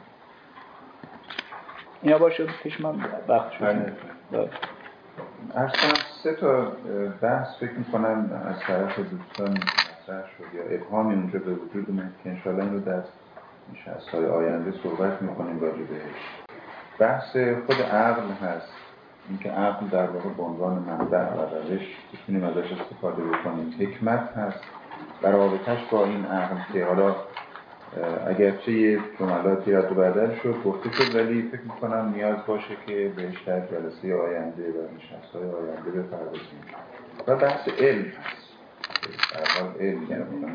اینا باشه پیش من وقت شد. عرض کنم 3 تا بحث فکر میکنم از طرف دوستان مطرح شد یا ابهامی اونجا به وجود اومد که انشاءالله این رو در نشست‌های آینده صحبت میکنیم راجع بهش. بحث خود عقل هست، اینکه عقل در واقع به عنوان منبع و روش میتونیم ازش استفاده بکنیم. حکمت هست و رابطش با این عقل که حالا اگرچه یه جملاتی رد و بدل شد گفته شد، ولی فکر میکنم نیاز باشه که بهش در جلسه آینده و نشست‌های آینده بپردازیم. و بحث علم هست. در حال علم یعنی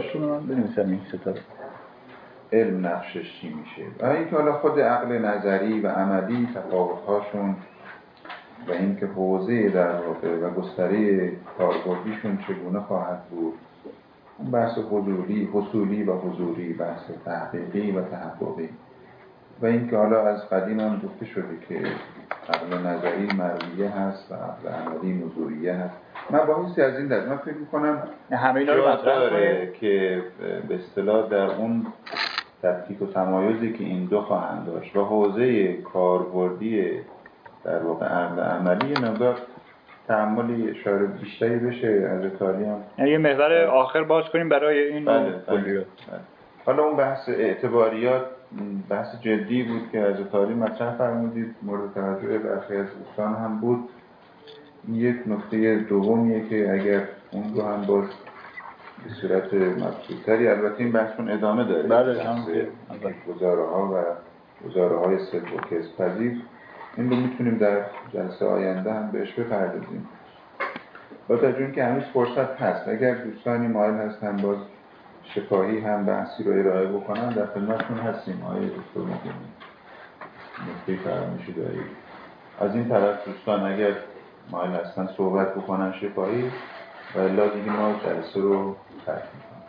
علم نقشش چی میشه و اینکه حالا خود عقل نظری و عملی تفاوت‌هاشون و اینکه حوزه در واقع و گستره کاربردیشون چگونه خواهد بود. اون بحث حصولی و حضوری، بحث تحقیقی و تحققی، و اینکه حالا از قدیم هم گفته شده که عقل نظری مرویه هست و عقل عملی نظوریه هست. مباحثی از این دست من فکر می‌کنم همه اینا رو مطرح داره که به اصطلاح در اون تفکیک و تمایزی که این دو خواهند داشت و حوزه کاربردی در واقع عقل عملی مقدار تعاملی اشاره بیشتری بشه از تالی هم، یعنی یه محور آخر باز کنیم برای این. بله. حالا اون بحث اعتباریات بحث جدی بود که از تالی مطرح فرمودید، مورد توجه برخی از دوستان هم بود. یک نکته دومیه که اگر اون رو هم باز به صورت مبسوط‌تری، البته این بحثون ادامه داره، بله گزاره‌ها و گزاره‌های صدق و کذب‌پذیر، این رو میتونیم در جلسه آینده هم بهش بپردازیم. با توجه که هنوز فرصت هست، اگر دوستانی مایل هستن باز شفاهی هم بحثی رو ارائه بکنن در خدمتتون هستیم. آقای دکتر مقیمی نکته فرمایشی دارید؟ از این طرف دوستان اگر مایل هستن صحبت بکنن شفاهی، و الا دیگه ما جلسه رو ترک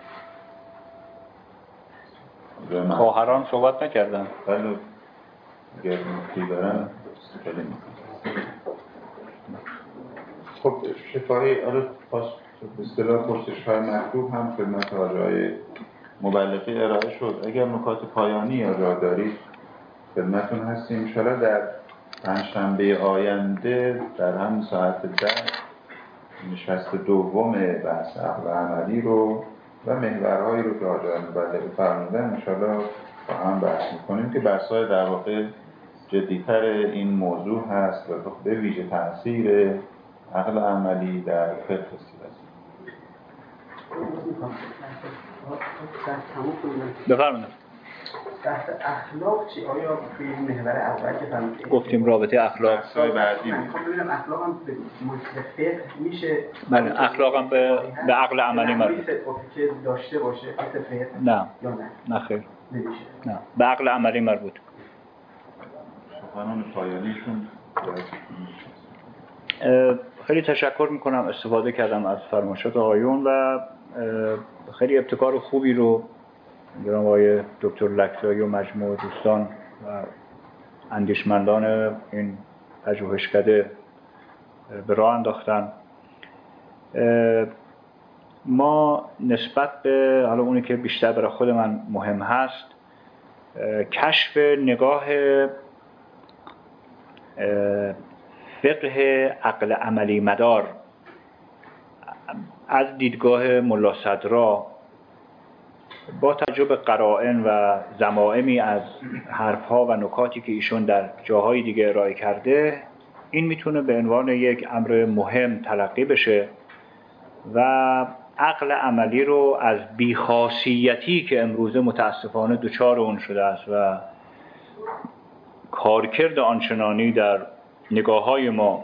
میکنم. خواهران صحبت نکردن؟ بله، اگر نکته دارن استفاده میکنم. خب شفاهی به اصطلاح پرسش‌های مطلوب هم خدمت آقای مبلغی ارائه شد. اگر نکات پایانی یا جا دارید خدمتتون هستیم. انشاءالله در پنجشنبه آینده در همین ساعت 10 نشست دوم بحث عقل عملی رو و محورهایی رو که آقای مبلغی فرمودن انشاءالله با هم بحث میکنیم که بحث‌های در واقع جدی‌تر این موضوع هست و به ویژه تأثیر عقل عملی در فقه سیاسی. بفرمایید. بحث اخلاق چی؟ آیا توی این محور اول که فرمودید گفتیم رابطه اخلاق بحث‌های بعدی میخوام ببینم اخلاق هم به فقه میشه؟ بله، اخلاق هم به عقل عملی مربوط که داشته باشه فقه؟ نه یا نه خیر، نمیشه. نه، به عقل عملی مربوط. سخنان پایانیشون خیلی تشکر میکنم، استفاده کردم از فرمایشات آقایون و خیلی ابتکار خوبی رو جناب آقای دکتر لکزایی و مجموع دوستان و اندیشمندان این پژوهشکده به راه انداختن. ما نسبت به حالا اونی که بیشتر برای خود من مهم هست، کشف نگاه فقه عقل عملی مدار از دیدگاه ملا صدرا با تجربه قرائن و ضمائمی از حرفها و نکاتی که ایشون در جاهای دیگه ارائه کرده، این میتونه به عنوان یک امر مهم تلقی بشه و عقل عملی رو از بیخاصیتی که امروزه متاسفانه دچار اون شده است و کارکرد آنچنانی در نگاه‌های ما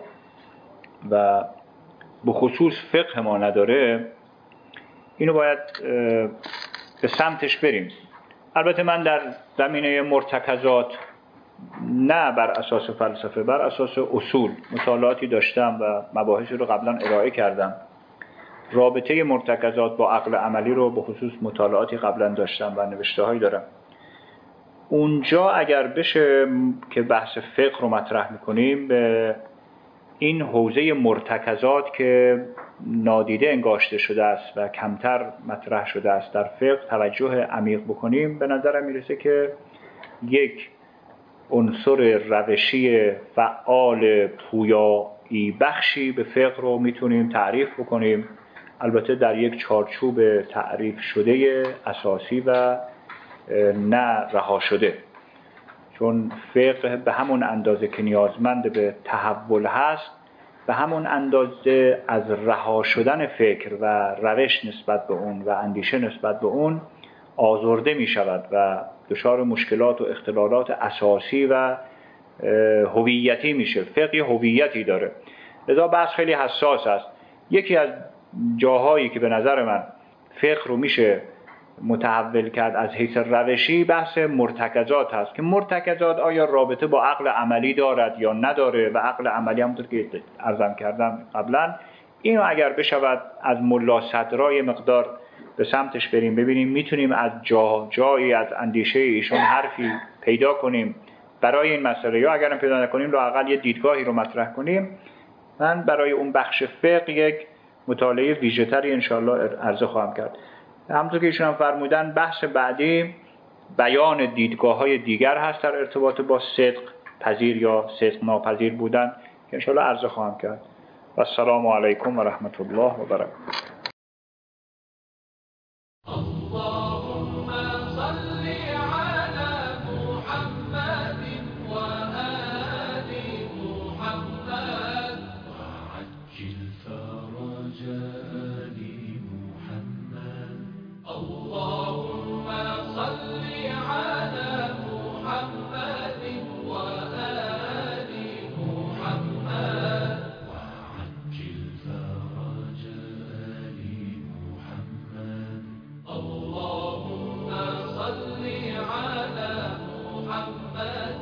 و به خصوص فقه ما نداره، اینو باید به سمتش بریم. البته من در زمینه مرتکزات نه بر اساس فلسفه، بر اساس اصول مطالعاتی داشتم و مباحثی رو قبلا ارائه کردم. رابطه مرتکزات با عقل عملی رو به خصوص مطالعاتی قبلا داشتم و نوشته‌هایی دارم. اونجا اگر بشه که بحث فقه رو مطرح می‌کنیم، به این حوزه مرتکزات که نادیده انگاشته شده است و کمتر مطرح شده است در فقه توجه عمیق بکنیم، به نظرم میرسه که یک عنصر روشی فعال پویایی بخشی به فقه رو میتونیم تعریف بکنیم، البته در یک چارچوب تعریف شده اساسی و نه رها شده. چون فقه به همون اندازه که نیازمند به تحول هست، به همون اندازه از رها شدن فکر و روش نسبت به اون و اندیشه نسبت به اون آزرده می شود و دچار مشکلات و اختلالات اساسی و هویتی میشه. فقه هویتی داره، لذا بحث خیلی حساس است. یکی از جاهایی که به نظر من فقه رو میشه متحول کرد از حیث روشی، بحث مرتکزات هست که مرتکزات آیا رابطه با عقل عملی دارد یا نداره و عقل عملی همونطور که عرضم کردم قبلا، اینو اگر بشود از ملا صدرای مقدار به سمتش بریم، ببینیم میتونیم از جایی از اندیشه ایشون حرفی پیدا کنیم برای این مسئله، یا اگرم پیدا نکنیم لااقل یه دیدگاهی رو مطرح کنیم. من برای اون بخش فقه یک مطالعه ویژه‌تری انشاءالله عرضه خواهم کرد. همونطور که ایشون هم فرمودن، بحث بعدی بیان دیدگاه‌های دیگر هست در ارتباط با صدق پذیر یا صدق ناپذیر بودن که انشاءالله عرضه خواهم کرد. و السلام علیکم و رحمت الله و برکاته. اللهم صل على محمد